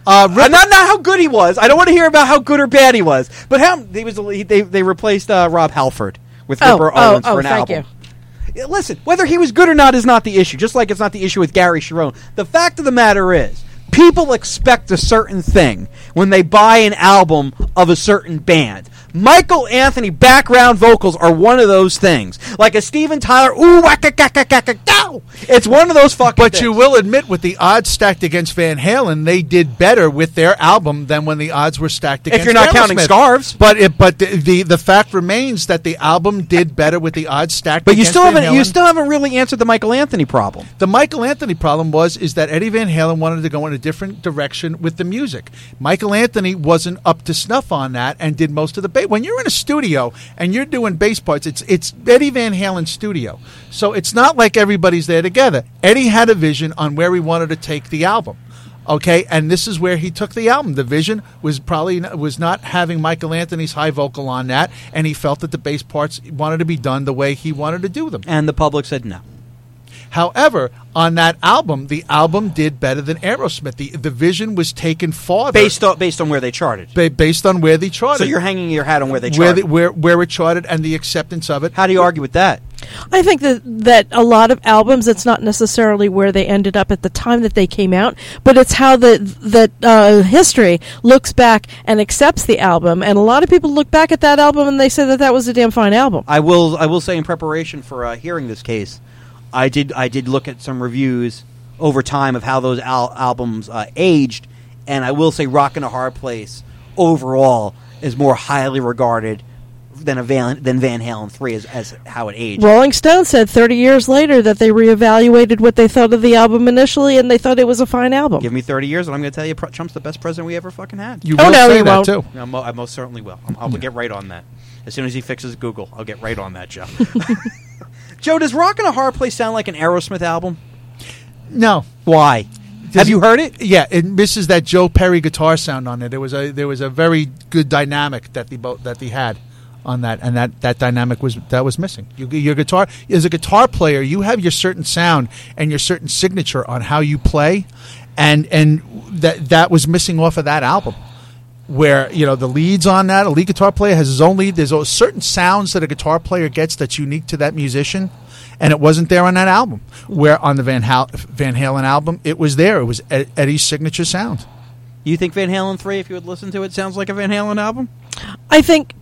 Not how good he was. I don't want to hear about how good or bad he was. But they replaced Rob Halford with Ripper Owens for an album. You. Listen, whether he was good or not is not the issue. Just like it's not the issue with Gary Cherone. The fact of the matter is, people expect a certain thing when they buy an album of a certain band. Michael Anthony background vocals are one of those things. Like a Steven Tyler, ooh, wacka-ka-ka-ka-ka-ka. It's one of those fucking But things. you will admit, with the odds stacked against Van Halen, they did better with their album than when the odds were stacked against If you're not counting Aerosmith. Scarves. But the fact remains that the album did better with the odds stacked But you against still Van haven't Halen. you still haven't really answered the Michael Anthony problem. The Michael Anthony problem is that Eddie Van Halen wanted to go in a different direction with the music. Michael Anthony wasn't up to snuff on that and did most of the bass. When you're in a studio and you're doing bass parts, it's Eddie Van Halen's studio. So it's not like everybody's there together. Eddie had a vision on where he wanted to take the album. Okay, and this is where he took the album. The vision was not having Michael Anthony's high vocal on that, and he felt that the bass parts wanted to be done the way he wanted to do them. And the public said no. However, on that album, the album did better than Aerosmith. The vision was taken farther Based on where they charted. based on where they charted. So you're hanging your hat on where they charted. where it charted and the acceptance of it. How do you argue with that? I think that a lot of albums, it's not necessarily where they ended up at the time that they came out, but it's how the history looks back and accepts the album. And a lot of people look back at that album and they say that was a damn fine album. I will say, in preparation for hearing this case, I did look at some reviews over time of how those albums aged, and I will say Rockin' a Hard Place overall is more highly regarded than Van Halen 3 as how it aged. Rolling Stone said 30 years later that they reevaluated what they thought of the album initially, and they thought it was a fine album. Give me 30 years, and I'm going to tell you Trump's the best president we ever fucking had. You Oh, will no, say you that won't. too. I most certainly will. I'll get right on that. As soon as he fixes Google, I'll get right on that, Joe. Joe, does Rockin' a Hard Place sound like an Aerosmith album? No. Why? Have you heard it? Yeah, it misses that Joe Perry guitar sound on it. There was a very good dynamic that they had on that, and that dynamic was missing. Your guitar, as a guitar player, you have your certain sound and your certain signature on how you play, and that was missing off of that album. Where the leads on that, a lead guitar player has his own lead. There's certain sounds that a guitar player gets that's unique to that musician, and it wasn't there on that album. Where on the Van Halen album, it was there. It was Eddie's signature sound. You think Van Halen 3, if you would listen to it, sounds like a Van Halen album? I think...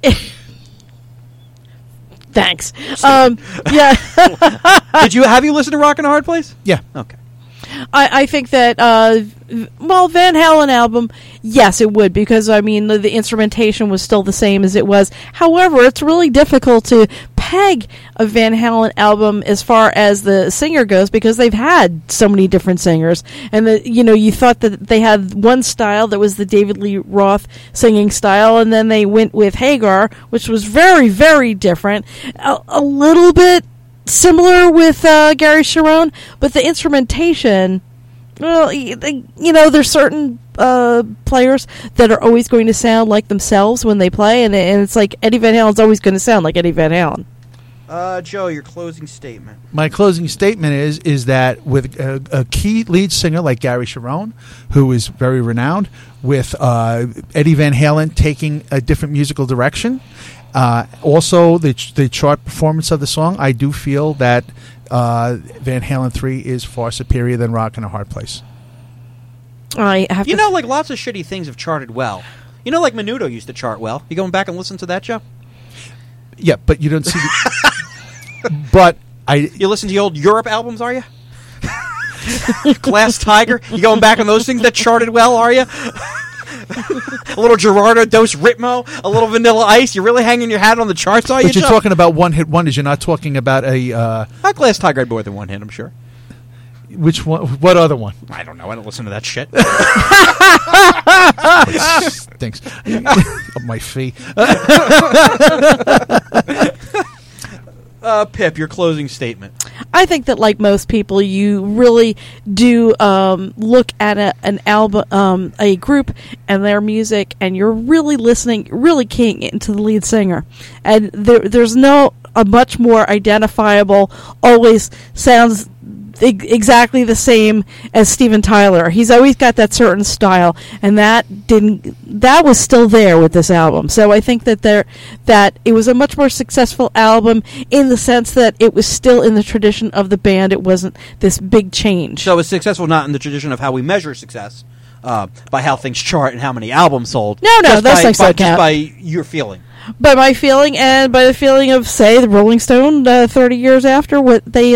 Thanks. Yeah. Have you listened to Rockin' a Hard Place? Yeah. Okay. I think that, Van Halen album, yes, it would, because, I mean, the instrumentation was still the same as it was. However, it's really difficult to peg a Van Halen album as far as the singer goes, because they've had so many different singers. And, you thought that they had one style that was the David Lee Roth singing style, and then they went with Hagar, which was very, very different. A little bit similar with Gary Cherone, but the instrumentation, well, there's certain players that are always going to sound like themselves when they play, and it's like Eddie Van Halen's always going to sound like Eddie Van Halen. Joe, your closing statement. My closing statement is that with a key lead singer like Gary Cherone, who is very renowned, with Eddie Van Halen taking a different musical direction, also the chart performance of the song, I do feel that Van Halen 3 is far superior than Rockin' a Hard Place. I have to like lots of shitty things have charted well. Like Menudo used to chart well. You going back and listen to that, Joe? Yeah, but you don't see but You listen to the old Europe albums, are you? Glass Tiger? You going back on those things that charted well, are you? A little Gerardo Dos Ritmo, a little Vanilla Ice. You're really hanging your hat on the charts, are you? But you're Joe? talking about one-hit wonders. You're not talking about Not Glass Tiger had more than one hit, I'm sure. which one? What other one? I don't know. I don't listen to that shit. Thanks. Of my fee. Pip, your closing statement. I think that, like most people, you really do look at an album, a group, and their music, and you're really listening, really keying into the lead singer. And there's no a much more identifiable, always sounds exactly the same as Steven Tyler. He's always got that certain style, and that was still there with this album. So I think that it was a much more successful album in the sense that it was still in the tradition of the band. It wasn't this big change. So it was successful not in the tradition of how we measure success, by how things chart and how many albums sold. No, just those by, things by, don't just count. by your feeling. By my feeling, and by the feeling of, say, the Rolling Stone, 30 years after, what they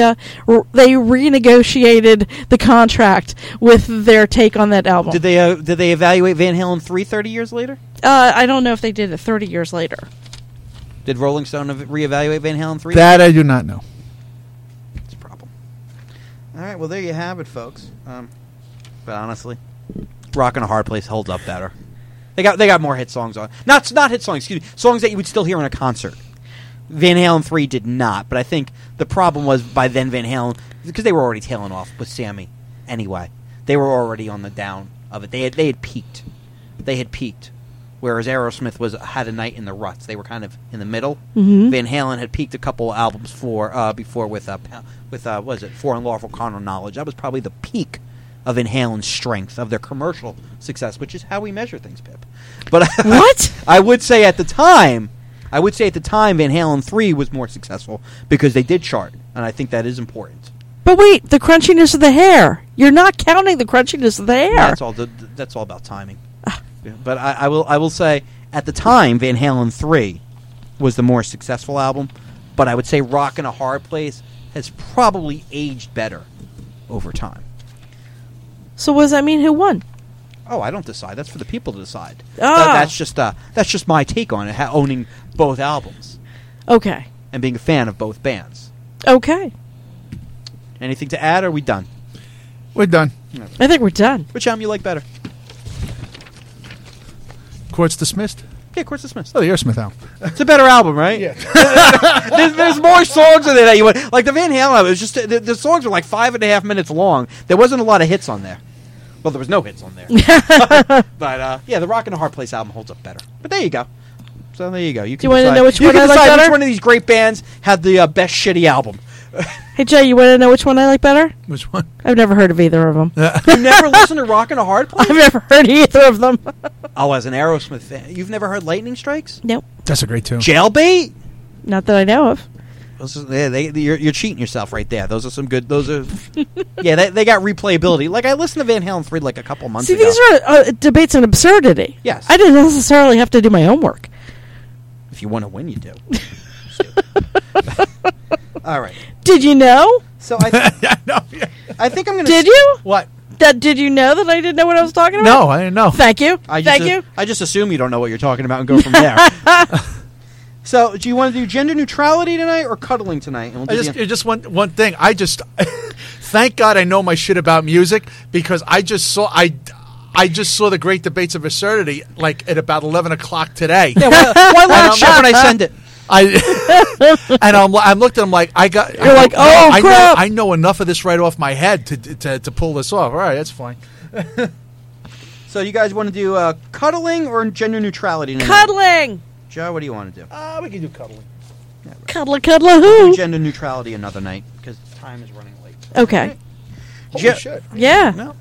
renegotiated the contract with their take on that album. Did they evaluate Van Halen 3 30 years later? I don't know if they did it 30 years later. Did Rolling Stone reevaluate Van Halen 3? That I do not know. That's a problem. All right, well, there you have it, folks. But honestly, Rockin' a Hard Place holds up better. They got more hit songs on. Not hit songs, excuse me. Songs that you would still hear in a concert. Van Halen 3 did not, but I think the problem was by then Van Halen, because they were already tailing off with Sammy anyway. They were already on the down of it. They had peaked. They had peaked. Whereas Aerosmith had a night in the ruts. They were kind of in the middle. Mm-hmm. Van Halen had peaked a couple albums before with what was it, For Unlawful Carnal Knowledge. That was probably the peak of Van Halen's strength, of their commercial success, which is how we measure things, Pip. But What? I would say at the time, Van Halen 3 was more successful because they did chart, and I think that is important. But wait, the crunchiness of the hair. You're not counting the crunchiness of the hair. That's all about timing. Yeah, but I will say at the time, Van Halen 3 was the more successful album, but I would say Rockin' a Hard Place has probably aged better over time. So what does that mean? Who won? Oh, I don't decide. That's for the people to decide. Ah. That's just my take on it, owning both albums Okay. and being a fan of both bands. Okay. Anything to add, or are we done? We're done. I think we're done. Which album you like better? Court's dismissed. Yeah, Court's Dismissed. Oh, the Aerosmith album. It's a better album, right? Yeah. there's more songs in there that you would like. The Van Halen album, it was just the songs were like 5.5 minutes long. There wasn't a lot of hits on there. Well, there was no hits on there. But yeah, the Rockin' a Hard Place album holds up better. But there you go. So there you go. You can wanna decide. know which you one can I like decide better? which one of these great bands had the best shitty album. Hey, Jay, you want to know which one I like better? Which one? I've never heard of either of them. You never listened to Rockin' a Hard Place? I've never heard either of them. Oh, as an Aerosmith fan, you've never heard Lightning Strikes? Nope. That's a great tune. Jailbait? Not that I know of. You're cheating yourself right there. Those are some good. Those are, yeah. They got replayability. Like I listened to Van Halen 3 like a couple months See, ago. these are debates on absurdity. Yes. I didn't necessarily have to do my homework. If you want to win, you do. All right. Did you know? So I No, yeah. think I'm going to. Did you? What? Did you know that I didn't know what I was talking about? No, I didn't know. Thank you. Thank you. I just assume you don't know what you're talking about and go from there. So, do you want to do gender neutrality tonight or cuddling tonight? And we'll do Just one thing. I just thank God I know my shit about music because I just saw the Great Debates of Absurdity like at about 11 o'clock today. Yeah, why learn shit when I send it? I'm looked at him like I got. You're like, oh, crap. I know enough of this right off my head to pull this off. All right, that's fine. So, you guys want to do cuddling or gender neutrality tonight? Cuddling. Joe, what do you want to do? We can do cuddling. Cuddle Do who? gender neutrality another night because time is running late. Okay. Holy shit! Yeah. No.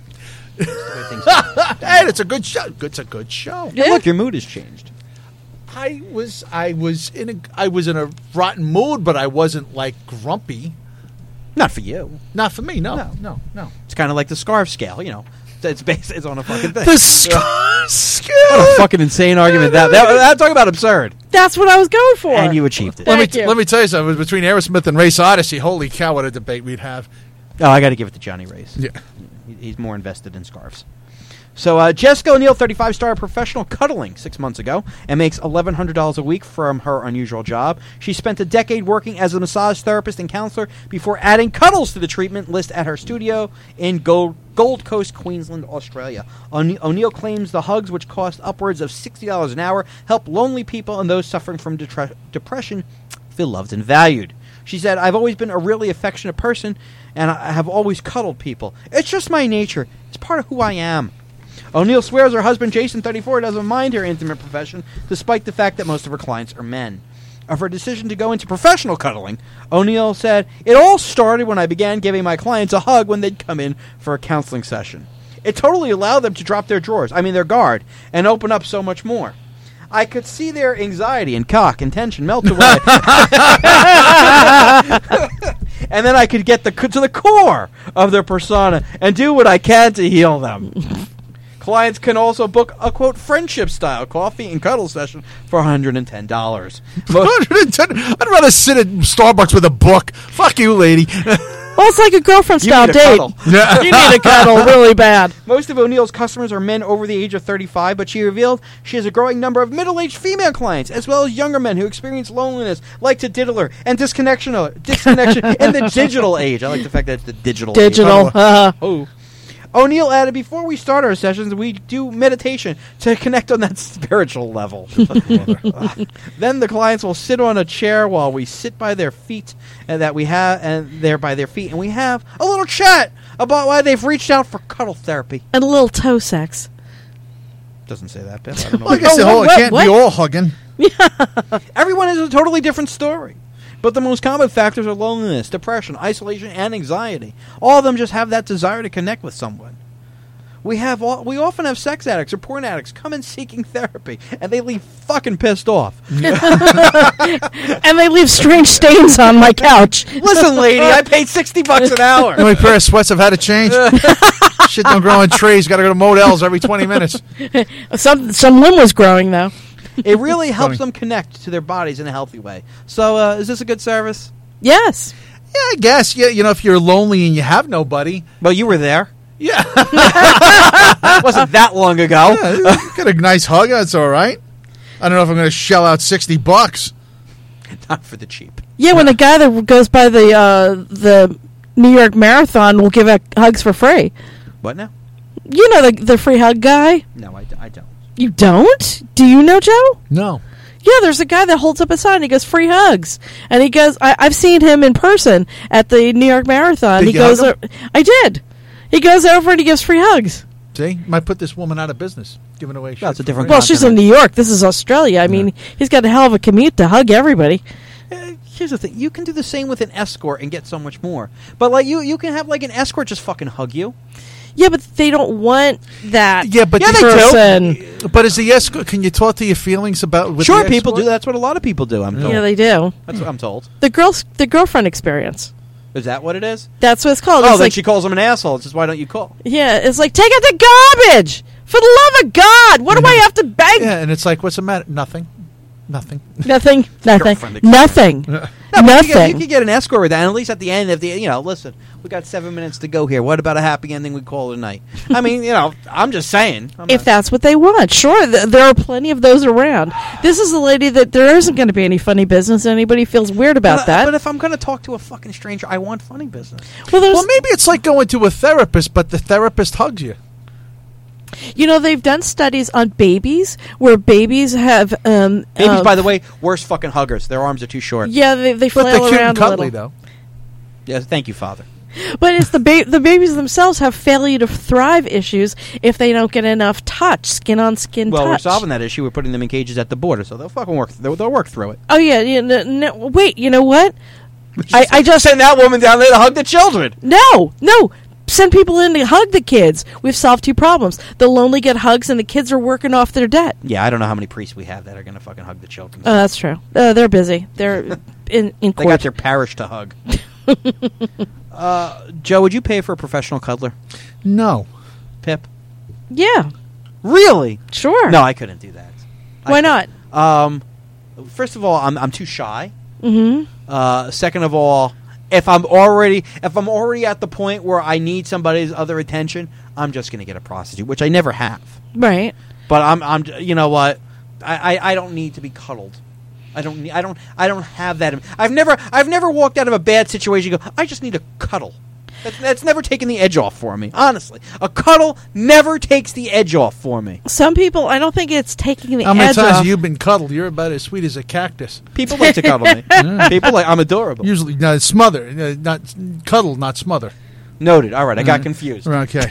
Hey, it's a good show. It's a good show. Yeah. Look, your mood has changed. I was in a rotten mood, but I wasn't like grumpy. Not for you. Not for me. No. It's kind of like the scarf scale, you know. It's on a fucking thing. The skill. What a fucking insane argument that talking about absurd. That's what I was going for. And you achieved it. Thank you. Let me tell you something. It was between Aerosmith and Race Odyssey. Holy cow, what a debate we'd have. Oh, I got to give it to Johnny Race. Yeah. He's more invested in scarves. So Jessica O'Neill, 35, started professional cuddling 6 months ago and makes $1,100 a week from her unusual job. She spent a decade working as a massage therapist and counselor before adding cuddles to the treatment list at her studio in Gold Coast, Queensland, Australia. O'Neill claims the hugs, which cost upwards of $60 an hour, help lonely people and those suffering from depression feel loved and valued. She said, "I've always been a really affectionate person, and I have always cuddled people. It's just my nature. It's part of who I am." O'Neill swears her husband, Jason, 34, doesn't mind her intimate profession, despite the fact that most of her clients are men. of her decision to go into professional cuddling, O'Neill said, "It all started when I began giving my clients a hug when they'd come in for a counseling session. It totally allowed them to drop their their guard, and open up so much more. I could see their anxiety and cock and tension melt away. And then I could get to the core of their persona and do what I can to heal them." Clients can also book a, quote, friendship-style coffee and cuddle session for $110. I'd rather sit at Starbucks with a book. Fuck you, lady. Well, it's like a girlfriend-style need a date. cuddle. You need a cuddle really bad. Most of O'Neill's customers are men over the age of 35, but she revealed she has a growing number of middle-aged female clients, as well as younger men who experience loneliness, like to diddle her, and disconnection in the digital age. I like the fact that it's the digital age. Oh. O'Neill added, "Before we start our sessions, we do meditation to connect on that spiritual level. Then the clients will sit on a chair while we sit by their feet, and they're by their feet, and we have a little chat about why they've reached out for cuddle therapy." And a little toe sex. Doesn't say that, Bill. I don't know. Like I said, it can't be all hugging. Everyone has a totally different story. But the most common factors are loneliness, depression, isolation, and anxiety. All of them just have that desire to connect with someone. We often have sex addicts or porn addicts come in seeking therapy, and they leave fucking pissed off. And they leave strange stains on my couch. Listen, lady, I paid $60 an hour. How many pair of sweats I've had to change? Shit don't grow on trees. Got to go to motels every 20 minutes. Some limb was growing, though. It really helps them connect to their bodies in a healthy way. So, is this a good service? Yes. Yeah, I guess. Yeah, if you're lonely and you have nobody. Well, you were there. Yeah. It wasn't that long ago. Yeah, got a nice hug. That's all right. I don't know if I'm going to shell out $60. Not for the cheap. Yeah, when the guy that goes by the New York Marathon will give out hugs for free. What now? You know the free hug guy? No, I don't. You don't? Do you know, Joe? No. Yeah, there's a guy that holds up a sign. He goes, free hugs. And he goes, I've seen him in person at the New York Marathon. Did you hug him? I did. He goes over and he gives free hugs. See? Might put this woman out of business, giving away shit. Well, it's a different Well, she's in New York. This is Australia. I mean, he's got a hell of a commute to hug everybody. Here's the thing. You can do the same with an escort and get so much more. But, like, you can have, like, an escort just fucking hug you. Yeah, but they don't want that. Yeah, but Yeah, they person. But as the escort, can you talk to your feelings about? With Sure, the people escort? do. That's what a lot of people do. I'm told. Yeah, they do. That's what I'm told. The girlfriend experience. Is that what it is? That's what it's called. Oh, It's then like, she calls him an asshole. It's just, why don't you call? yeah, it's like, take out the garbage! For the love of God! What do I have to beg? Yeah, and it's like, what's the matter? Nothing. Nothing. Girlfriend Nothing. No, but you Nothing. could get an escort with that, and at least at the end of the, listen, we got 7 minutes to go here. What about a happy ending we call it a night? I mean, I'm just saying. If that's what they want, sure. There are plenty of those around. This is a lady that there isn't going to be any funny business. Anybody feels weird about that. But if I'm going to talk to a fucking stranger, I want funny business. Well, maybe it's like going to a therapist, but the therapist hugs you. they've done studies on babies where babies have Babies, by the way, worst fucking huggers. Their arms are too short. Yeah, they But flail they're cute around and a cuddly, little. though. Yeah, thank you, Father. But it's the babies themselves have failure to thrive issues if they don't get enough touch, skin on skin touch. Well, we're solving that issue. We're putting them in cages at the border, so they'll fucking work. They'll work through it. Oh yeah, no, wait. You know what? I just send that woman down there to hug the children. No. Send people in to hug the kids. We've solved 2 problems. The lonely get hugs, and the kids are working off their debt. Yeah, I don't know how many priests we have that are going to fucking hug the children. Oh, that's true. They're busy. They're in court. They got their parish to hug. Joe, would you pay for a professional cuddler? No. Pip? Yeah, Really? sure. No, I couldn't do that. Why not? First of all, I'm too shy. Mm-hmm. Second of all, if I'm already at the point where I need somebody's other attention, I'm just going to get a prostitute, which I never have. Right. But I'm you know what? I don't need to be cuddled. I don't have that. I've never walked out of a bad situation and go, I just need a cuddle. That's never taken the edge off for me. Honestly, a cuddle never takes the edge off for me. Some people, I don't think it's taking the How many edge times off. have you been cuddled? You're about as sweet as a cactus. People like to cuddle me. People like I'm adorable. Usually, smother, not cuddle, not smother. Noted. All right, I got confused. Okay.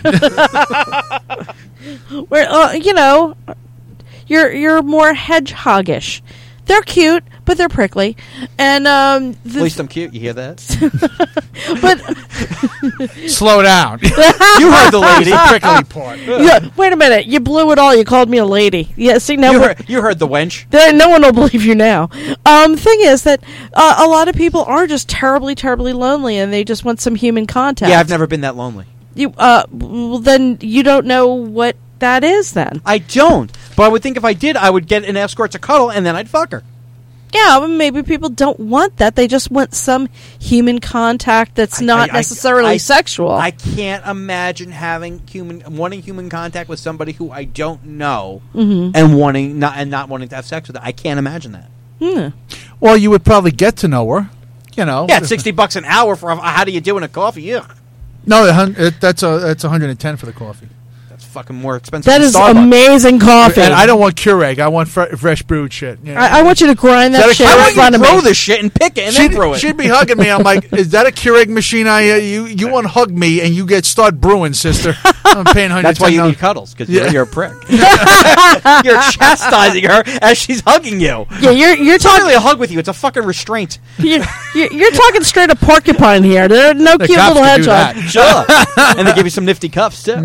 Where you're more hedgehoggish. They're cute, but they're prickly. And At least I'm cute. You hear that? but Slow down. You heard the lady. Prickly part. yeah, wait a minute, you blew it all. You called me a lady. Yeah, see now You heard the wench. no one will believe you now. Thing is that a lot of people are just terribly, terribly lonely, and they just want some human contact. Yeah, I've never been that lonely. You well, then you don't know what that is. Then I don't. But I would think if I did, I would get an escort to cuddle, and then I'd fuck her. yeah, but maybe people don't want that. They just want some human contact that's not necessarily sexual. I can't imagine wanting human contact with somebody who I don't know, and not wanting to have sex with her. I can't imagine that. Well, you would probably get to know her. You know. Yeah, it's $60 an hour for how do you do in a coffee? Yeah, No, that's 110 for the coffee. that's fucking more expensive. That than is Starbucks. amazing coffee. And I don't want Keurig. I want fresh brewed shit. You know? I want you to grind that Is that shit a- in I want front you of to throw me. this shit and pick it and then throw it. She'd be hugging me. I'm like, is that a Keurig machine? You unhug me and you start brewing, sister. I'm paying $110. That's why you need cuddles, because you're a prick. You're chastising her as she's hugging you. Yeah, you're It's not talking. really a hug with you; it's a fucking restraint. You're talking straight up porcupine here. There are no The cute cops little can do hedgehog. that. Sure, and they give you some nifty cuffs too.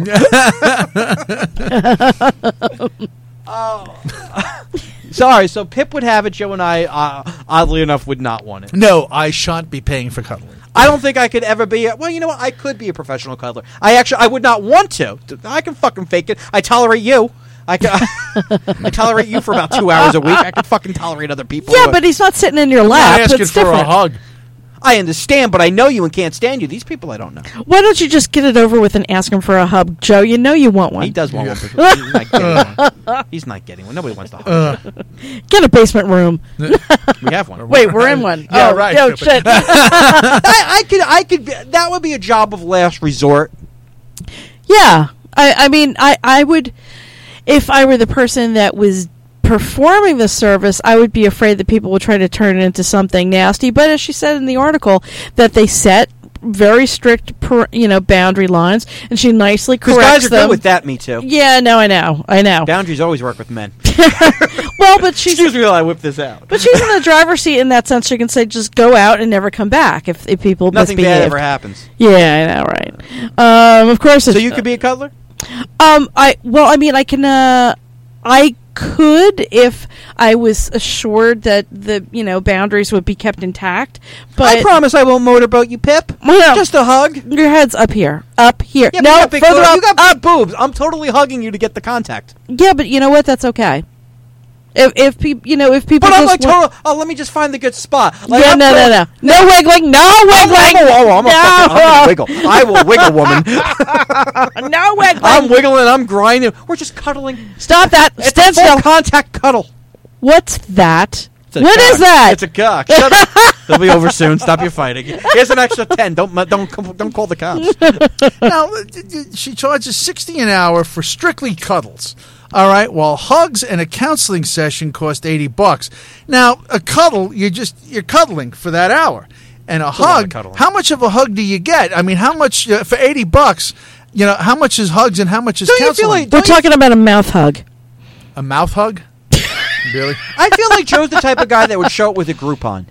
Sorry, so Pip would have it. Joe and I, oddly enough, would not want it. No, I shan't be paying for cuddling. I don't think I could ever be. Well, you know what? I could be a professional cuddler. I would not want to. I can fucking fake it. I tolerate you. I tolerate you for about 2 hours a week. I can fucking tolerate other people. Yeah, but he's not sitting in your I'm lap. not asking It's for different. a hug. I understand, but I know you and can't stand you. These people I don't know. Why don't you just get it over with and ask him for a hug, Joe? You know you want one. He does want one. But he's not getting one. He's not getting one. Nobody wants to hug. Get a basement room. We have one. Wait, we're in one. Yeah, oh, right. Oh, shit. I could. That would be a job of last resort. Yeah. I mean, I would, if I were the person that was performing the service, I would be afraid that people would try to turn it into something nasty. But as she said in the article, that they set very strict, boundary lines, and she nicely Because corrects guys are them. good with that. Me too. Yeah, no, I know. Boundaries always work with men. Well, but she's Excuse me while I whip this out. But she's in the driver's seat in that sense. She can say, just go out and never come back if people Nothing misbehave. bad ever happens. Yeah, I know, right? Of course. So you could be a cuddler? I could if I was assured that the boundaries would be kept intact. But I promise I won't motorboat you, Pip. Well, Just a hug. your head's up here. Up here. Yeah, but no, you got big further boobs. up. You got big boobs. I'm totally hugging you to get the contact. Yeah, but you know what? That's okay. If people, But I'm just like, want- let me just find the good spot. Like, yeah, I'm no wiggling, no wiggling, I'm gonna wiggle. I will wiggle, woman. no wiggling. I'm wiggling. I'm grinding. We're just cuddling. Stop that! It's Stand a full still. contact cuddle. What's that? It's a What cock. is that? It's a cock. Shut up. They'll be over soon. Stop your fighting. Here's an extra 10. Don't call the cops. Now, she charges $60 an hour for strictly cuddles. All right, while hugs and a counseling session cost $80. Now, a cuddle, you're cuddling for that hour, and a lot of hug. cuddling. How much of a hug do you get? I mean, how much for $80? How much is hugs and how much is Don't you feel counseling? We're talking about a mouth hug. A mouth hug? Really? I feel like Joe's the type of guy that would show up with a Groupon.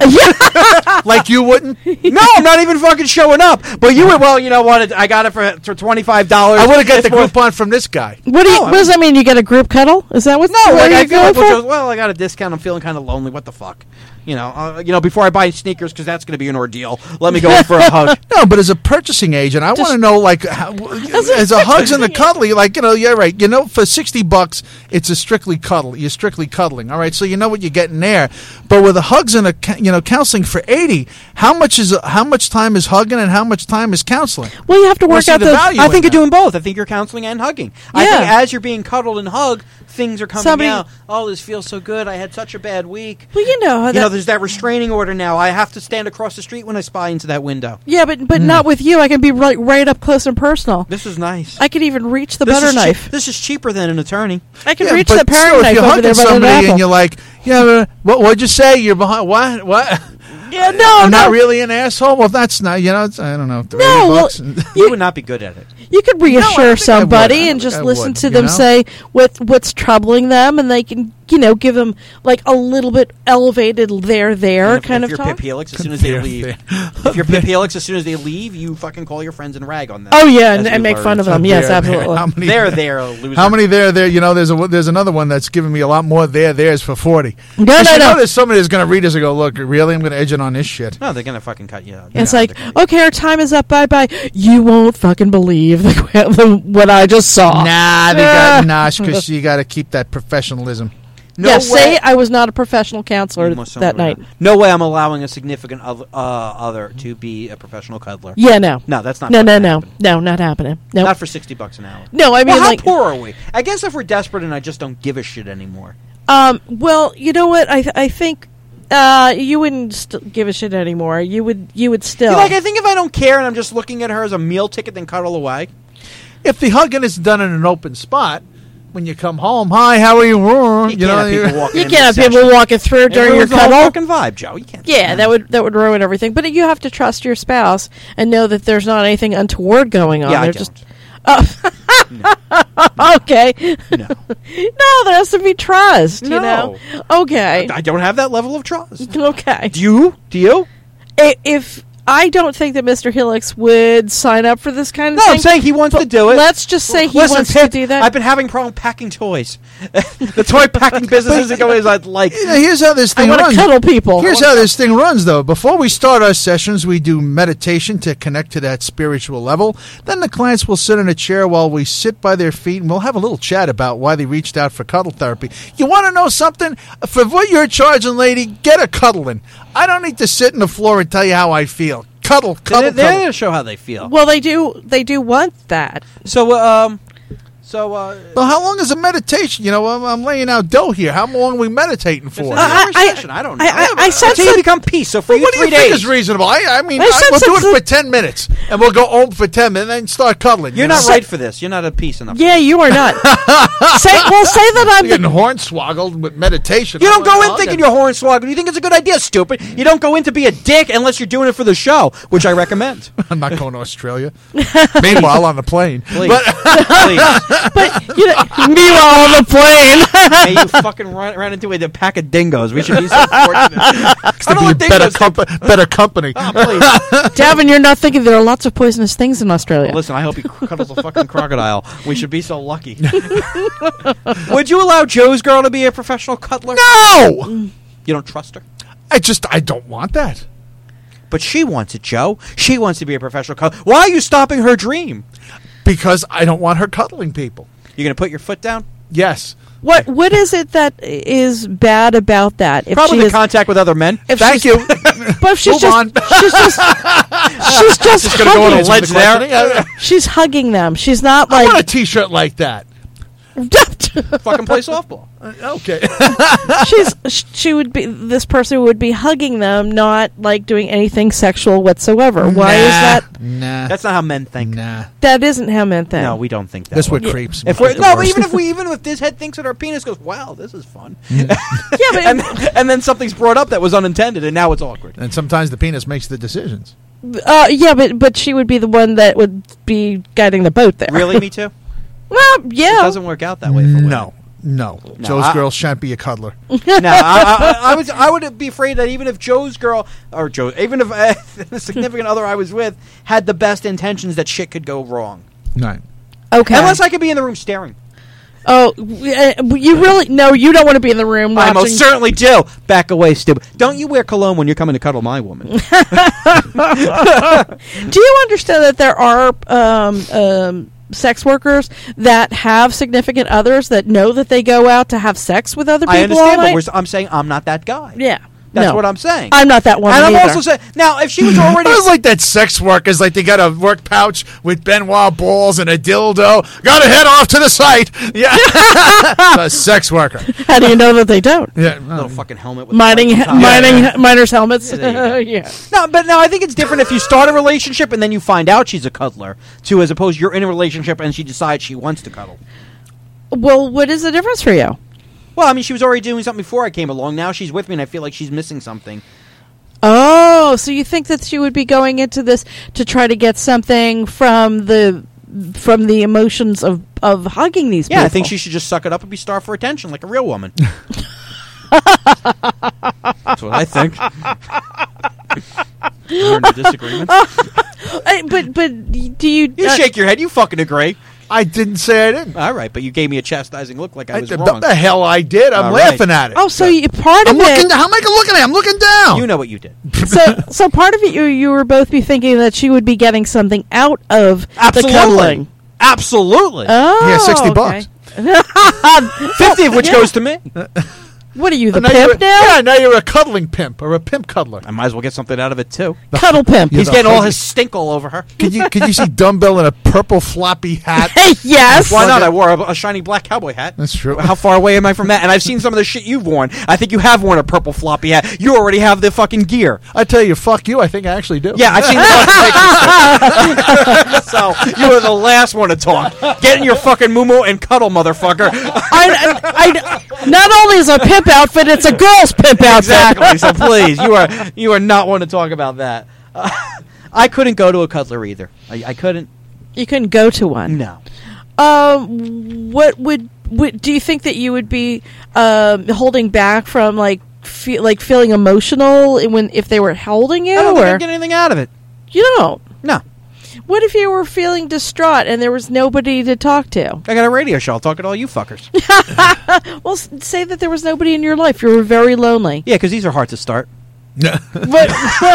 Like you wouldn't? No, I'm not even fucking showing up. But you would. Well, you know what? I got it for $25. I would have got the Groupon from this guy. What does that mean? You get a group cuddle? Is that what? No, what like are I you feel going like for? Joe's, well, I got a discount. I'm feeling kind of lonely. What the fuck? Before I buy sneakers, because that's going to be an ordeal. Let me go in for a hug. No, but as a purchasing agent, I want to know, as a hugs and a cuddly, yeah, right. For $60, it's a strictly cuddle. You're strictly cuddling, all right. So you know what you're getting there. But with the hugs and a counseling for $80, how much time is hugging and how much time is counseling? Well, you have to work see out the the. value. I think in you're doing both. I think you're counseling and hugging. I Yeah. think as you're being cuddled and hugged, things are coming Somebody- out. Oh, this feels so good. I had such a bad week. Well, you know how that. There's that restraining order now. I have to stand across the street when I spy into that window. Yeah, but not with you. I can be right up close and personal. This is nice. I could even reach the This butter is knife. This is cheaper than an attorney. I can Yeah, reach but the paring still, if knife you're over there hugging by the somebody apple. and you're like, what'd you say? You're behind what? Yeah, no, I'm no. not really an asshole. Well, that's not. I don't know. No, well, $80. You would not be good at it. You could reassure think I would. somebody I and think just I listen would, to you them know? say what's troubling them, and they can, give them like a little bit elevated there if, kind if of you're talk. Pip Helix, as soon as they There, leave, there. if you're Pip Helix, as soon as they leave, you fucking call your friends and rag on them. Oh yeah, As and we make learned. fun of them. Yes, There, absolutely. How many? They're loser. How many there? There's another one that's giving me a lot more there's for 40. No, You no. know there's somebody that's going to read this and go, look, really? I'm going to edge it on this shit. No, they're gonna fucking cut you out. It's Yeah, like, they're gonna- okay, our time is up. Bye bye. You won't fucking believe what I just saw. Nah, they got Nosh because you got to keep that professionalism. No yeah, way. say I was not a professional counselor Most that certainly night. not. No way I'm allowing a significant other to be a professional cuddler. Yeah, no. No, that's not. No, fucking no, happening. no, not happening. No, Not for $60 an hour. no. I mean, Well, how like, poor are we? I guess if we're desperate and I just don't give a shit anymore. well, you know what? I think you wouldn't give a shit anymore. You would still. Like, I think if I don't care and I'm just looking at her as a meal ticket, then cuddle away. If the hugging is done in an open spot, when you come home, hi, how are you? You can't have people walking you in can't have mid-session. people walking through It during your ruins the whole cuddle. fucking vibe, Joe. You can't. Yeah, that would ruin everything. But you have to trust your spouse and know that there's not anything untoward going on. Yeah, I They're don't. Okay. No. No, there has to be trust. You No. know. Okay. I don't have that level of trust. Okay. Do you? Do you? If I don't think that Mr. Helix would sign up for this kind of No, thing. I'm saying he wants to do it. Let's just say he Listen, wants Pip, to do that. I've been having problem packing toys. The toy packing business isn't going as I'd like. You know, here's how this I thing want to runs. cuddle people. Here's how this thing runs, though. Before we start our sessions, we do meditation to connect to that spiritual level. Then the clients will sit in a chair while we sit by their feet, and we'll have a little chat about why they reached out for cuddle therapy. You want to know something? For what you're charging, lady, get a cuddling. I don't need to sit on the floor and tell you how I feel. Cuddle, They're cuddle, there cuddle. to show how they feel. Well, they do want that. Well, how long is a meditation? You know, I'm laying out dough here. How long are we meditating for? I don't know. I sense Until you that- become peace. So for you, What do 3 you think days. is reasonable? I mean, I sense we'll do it's it for 10 minutes, and we'll go home for 10 minutes, and then start cuddling. You're you know? not right for this. You're not at peace enough. Yeah, you are not. say that I'm You're getting the. hornswoggled with meditation. You don't go in I'll thinking get- you're hornswoggled. You think it's a good idea, stupid. You don't go in to be a dick unless you're doing it for the show, which I recommend. I'm not going to Australia. Meanwhile, on the plane. Please. But Please. But meanwhile on the plane. May you fucking run into a pack of dingoes. We should be so fortunate. I to don't be want dingoes. better company. Oh, please. Davin, you're not thinking there are lots of poisonous things in Australia. Listen, I hope he cuddles a fucking crocodile. We should be so lucky. Would you allow Joe's girl to be a professional cuddler? No! You don't trust her? I don't want that. But she wants it, Joe. She wants to be a professional cuddler. Why are you stopping her dream? Because I don't want her cuddling people. You're going to put your foot down? Yes. What is it that is bad about that? If Probably she the is, contact with other men. if Thank she's- you. But if she's Move just, on. she's just gonna go on a hugging. ledge there. Yeah. She's hugging them. She's not I want a like. T-shirt like that. Fucking play softball. Okay. she would be. This person would be hugging them, not like doing anything sexual whatsoever. Why is that? Nah. That's not how men think. Nah. That isn't how men think. No, we don't think that. That's way. what creeps me. If we're, the no, but worst. even if this head thinks that our penis goes, wow, this is fun. Yeah, but and then something's brought up that was unintended, and now it's awkward. And sometimes the penis makes the decisions. yeah, but she would be the one that would be guiding the boat there. Really, me too. Well, It yeah. doesn't work out that way for women. No. Joe's I- girl shan't be a cuddler. No, I would be afraid that even if Joe's girl even if the significant other I was with had the best intentions, that shit could go wrong. Right. Okay. Unless I could be in the room staring. Oh, you really? No, you don't want to be in the room I watching. most certainly do. Back away, stupid. Don't you wear cologne when you're coming to cuddle my woman? Do you understand that there are sex workers that have significant others that know that they go out to have sex with other people I understand, all night? but I'm saying I'm not that guy. Yeah. That's No. what I'm saying. I'm not that one And I'm either. also saying, now, if she was already... It was like that sex workers, like they got a work pouch with Benoit balls and a dildo. Got to head off to the site. Yeah. A sex worker. How do you know that they don't? Yeah. little fucking helmet with the lights on top. Miners' helmets. there you Yeah. No, but no, I think it's different if you start a relationship and then you find out she's a cuddler, to as opposed you're in a relationship and she decides she wants to cuddle. Well, what is the difference for you? Well, I mean, she was already doing something before I came along. Now she's with me and I feel like she's missing something. Oh, so you think that she would be going into this to try to get something from the from the emotions of hugging these people. Yeah, I think she should just suck it up and be starved for attention like a real woman. That's what I think. You're in a disagreement. But do you? You shake your head. You fucking agree. I didn't say I didn't. All right, but you gave me a chastising look like I was wrong. The hell I did. I'm All laughing right. at it. Oh, so you, part of I'm it. looking. How am I looking at it? I'm looking down. You know what you did. So part of it, you were both be thinking that she would be getting something out of the cuddling. Absolutely. Oh, Yeah, $60. okay. 50 of which goes to me. What are you, the Now pimp you're- now? Yeah, now you're a cuddling pimp or a pimp cuddler. I might as well get something out of it, too. Cuddle pimp. Yeah. He's getting all his stink all over her. Could you see Dumbbell in a purple floppy hat? Yes. Why not? I wore a shiny black cowboy hat. That's true. How far away am I from that? And I've seen some of the shit you've worn. I think you have worn a purple floppy hat. You already have the fucking gear. I tell you, fuck you. I think I actually do. Yeah, I've seen the fucking pictures. So, you were the last one to talk. Get in your fucking moo and cuddle, motherfucker. I not only is a pimp outfit, it's a girl's pimp outfit. Exactly. So please, you are not one to talk about that. I couldn't go to a cuddler either. I couldn't. You couldn't go to one. No. What would do you think that you would be holding back from feeling emotional if they were holding you? I don't think or I'd get anything out of it. you don't? No. What if you were feeling distraught and there was nobody to talk to? I got a radio show. I'll talk to all you fuckers. Well, say that there was nobody in your life. You were very lonely. Yeah, because these are hard to start. But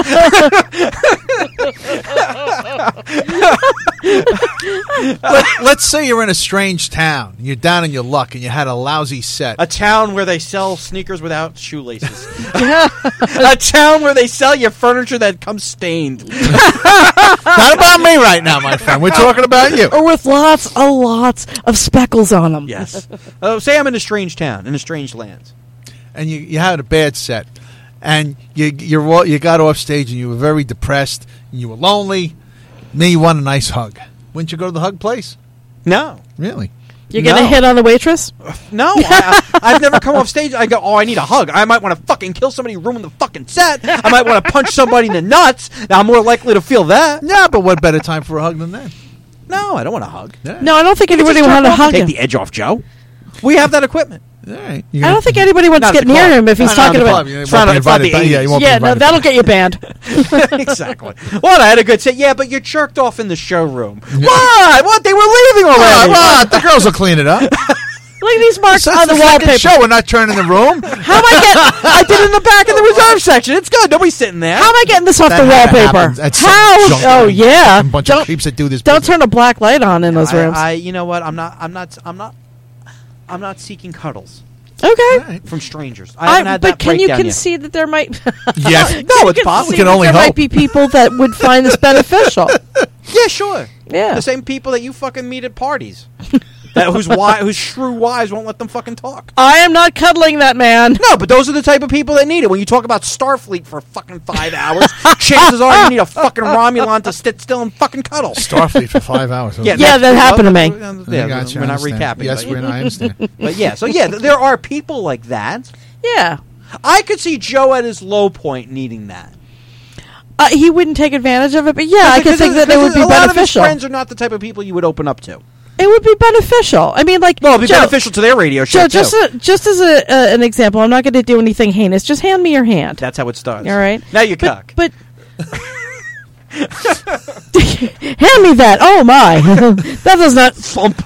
Let's say you're in a strange town. You're down in your luck, and you had a lousy set. A town where they sell sneakers without shoelaces. A town where they sell you furniture that comes stained. Not about me right now, my friend. We're talking about you. or with lots of speckles on them. Yes. Say I'm in a strange town, in a strange land. And you had a bad set, and you got off stage, and you were very depressed, and you were lonely. Then you want a nice hug. Wouldn't you go to the hug place? No. Really? You're gonna No. hit on the waitress? No, I've never come off stage. I go, oh, I need a hug. I might want to fucking kill somebody, ruin the fucking set. I might want to punch somebody in the nuts. Now, I'm more likely to feel that. Yeah, but what better time for a hug than that? No, I don't want a hug. Yeah. No, I don't think anybody Just would want to jerk off and hug take him. the edge off, Joe. We have that equipment. All right. I don't think anybody wants Not to at get the near club. him if he's Not talking at the about. club. You It's won't not- be it's not invited the back. Yeah, 80s. you won't be Yeah, no, invited that'll back. get you banned. Exactly. What? I had a good set. Yeah, but you jerked off in the showroom. What? What? They were leaving already. What? The girls will clean it up. Look at these marks It's on the the second wallpaper. show. We're not turning the room. How am I getting? I did it in the back of the reserve section. It's good. Nobody's sitting there. How am I getting this off That the wallpaper? happens. That's some How? junk. Oh yeah. A bunch of creeps that do this. Don't business. turn a black light on in those rooms. You know what? I'm not seeking cuddles Okay. All right. from strangers. I haven't had But that can you breakdown yet. concede that there might? Yes. No, it's you possible. We can only there hope. might be people that would find this beneficial. Yeah, sure. Yeah. The same people that you fucking meet at parties. whose shrew wives won't let them fucking talk. I am not cuddling that man. No, but those are the type of people that need it. When you talk about Starfleet for fucking 5 hours, chances are you need a fucking Romulan to sit still and fucking cuddle. Starfleet for 5 hours. Yeah, that happened to me. Yeah, I got you. we're I not understand. recapping. Yes, but, I understand. but yeah, so yeah, there are people like that. Yeah. I could see Joe at his low point needing that. He wouldn't take advantage of it, but yeah, I could think that it would be a lot of his beneficial. friends are not the type of people you would open up to. It would be beneficial. I mean, like, Well, it'd be Joe, beneficial to their radio show, Joe, too. just as an example, I'm not going to do anything heinous. Just hand me your hand. That's how it starts. All right. Now you cock. But hand me that. Oh my, that does not. Thump.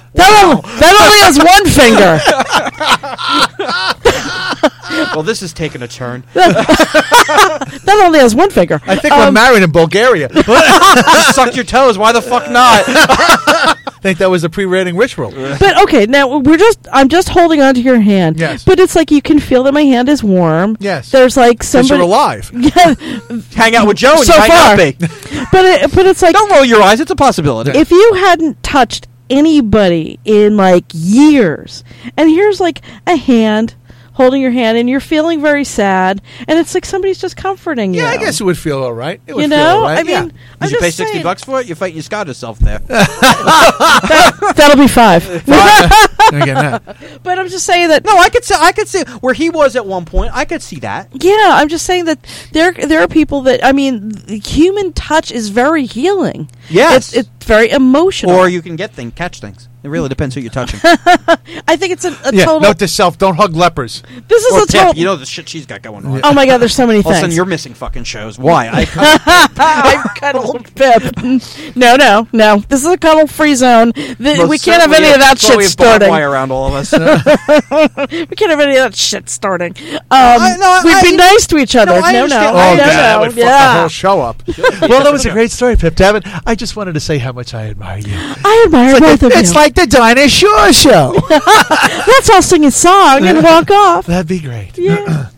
That only has one finger. Well, this is taking a turn. That only has one finger. I think we're married in Bulgaria. I Suck your toes. Why the fuck not? think that was a pre-rating ritual. But okay, now I'm just holding onto your hand. Yes. But it's like you can feel that my hand is warm. Yes. There's like Because somebody. you're alive. Yeah. Hang out with Joe and So you might far. not be. But it's like Don't roll your eyes. It's a possibility. if you hadn't touched anybody in like years, and here's like a hand holding your hand, and you're feeling very sad, and it's like somebody's just comforting you. Yeah, I guess it would feel all right. It would You feel know, all right. I mean, yeah. I'm Did you pay just saying, $60 for it? You're fighting your Scott yourself there. that'll be $5. Again, that. But I'm just saying that. No, I could see where he was at one point. I could see that. Yeah, I'm just saying that there are people that, I mean, the human touch is very healing. Yes. It very emotional. Or you can catch things. It really depends who you're touching. I think it's a total. Note to self: don't hug lepers. This is Or a Pip, total. you know the shit she's got going on. Oh my God, there's so many All of a sudden, things. you're missing fucking shows. Why? I've cuddled Pip. No. This is a cuddle-free zone. We can't have any of that shit starting. Wire around all of us. We can't have any of that shit starting. We'd I- be nice to each other. No, I No, understand. Oh, No, that would fuck the whole show up. Well, that was a great story, Pip Davin. I just wanted to say how much I admire you. I admire both of It's you. like the Dinah Shore show. Let's all sing a song and walk off. That'd be great. Yeah.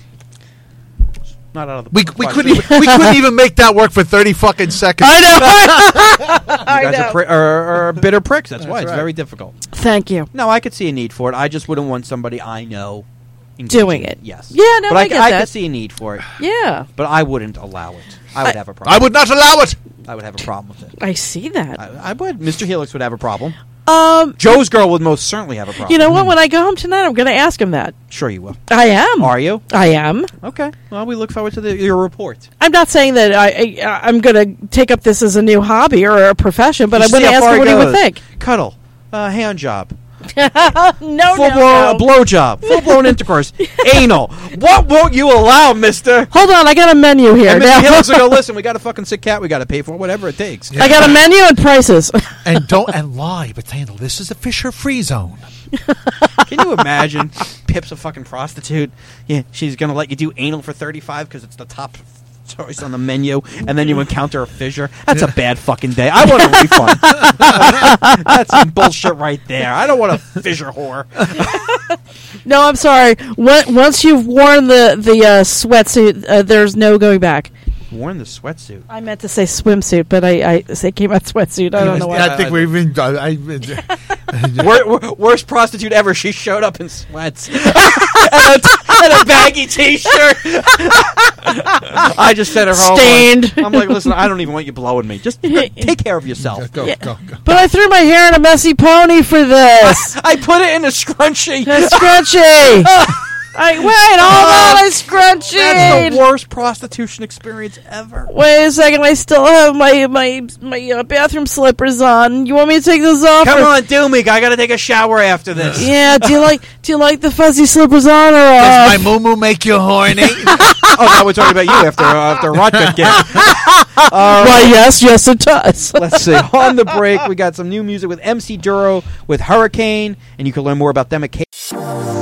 Not out of the we couldn't even make that work for 30 fucking seconds. I know. You guys are bitter pricks. That's why it's right. very difficult. Thank you. No, I could see a need for it. I just wouldn't want somebody I know Doing engaging it. Yes. Yeah, no, but I get I that. could see a need for it. Yeah, But I wouldn't allow it. I would have a problem. I would not allow it. I would have a problem with it. I see that. I would. Mr. Helix would have a problem. Um, Joe's girl would most certainly have a problem. you know what? When I go home tonight, I'm going to ask him that. Sure you will. I am. Are you? I am. Okay. Well, we look forward to your report. I'm not saying that I'm going to take up this as a new hobby or a profession, but I'm going to ask him what he would think. Cuddle. Hand job. No, Full-blown blowjob. Full-blown intercourse. Anal. What won't you allow, mister? Hold on, I got a menu here. And Now, Mr. Helix will go, listen, we got a fucking sick cat we got to pay for, whatever it takes. I got a menu and prices. And don't lie, but handle this is a Fisher free zone. Can you imagine? Pip's a fucking prostitute. Yeah, she's going to let you do anal for $35 because it's the top choice on the menu, and then you encounter a fissure. That's a bad fucking day. I want a refund. That's some bullshit right there. I don't want a fissure whore. No, I'm sorry. Once you've worn the sweatsuit, there's no going back. Worn the sweatsuit. I meant to say swimsuit, but I came out sweatsuit. I don't know why. I think we've been. Worst prostitute ever. She showed up in sweats and a baggy t-shirt. I just sent her home. Stained. I'm like, listen, I don't even want you blowing me. Just take care of yourself. Go. But I threw my hair in a messy pony for this. I put it in a scrunchie. That's scrunchy. Wait, hold on, I scrunchy. That's the worst prostitution experience ever. Wait a second, I still have my bathroom slippers on. You want me to take those off? Come on, do me. I gotta take a shower after this. Yeah, do you like the fuzzy slippers on or Does off? my moo make you horny? Oh, now we're talking about you after Rodka game. Why, yes, it does. Let's see. On the break, we got some new music with MC Duro with Hurricane, and you can learn more about them at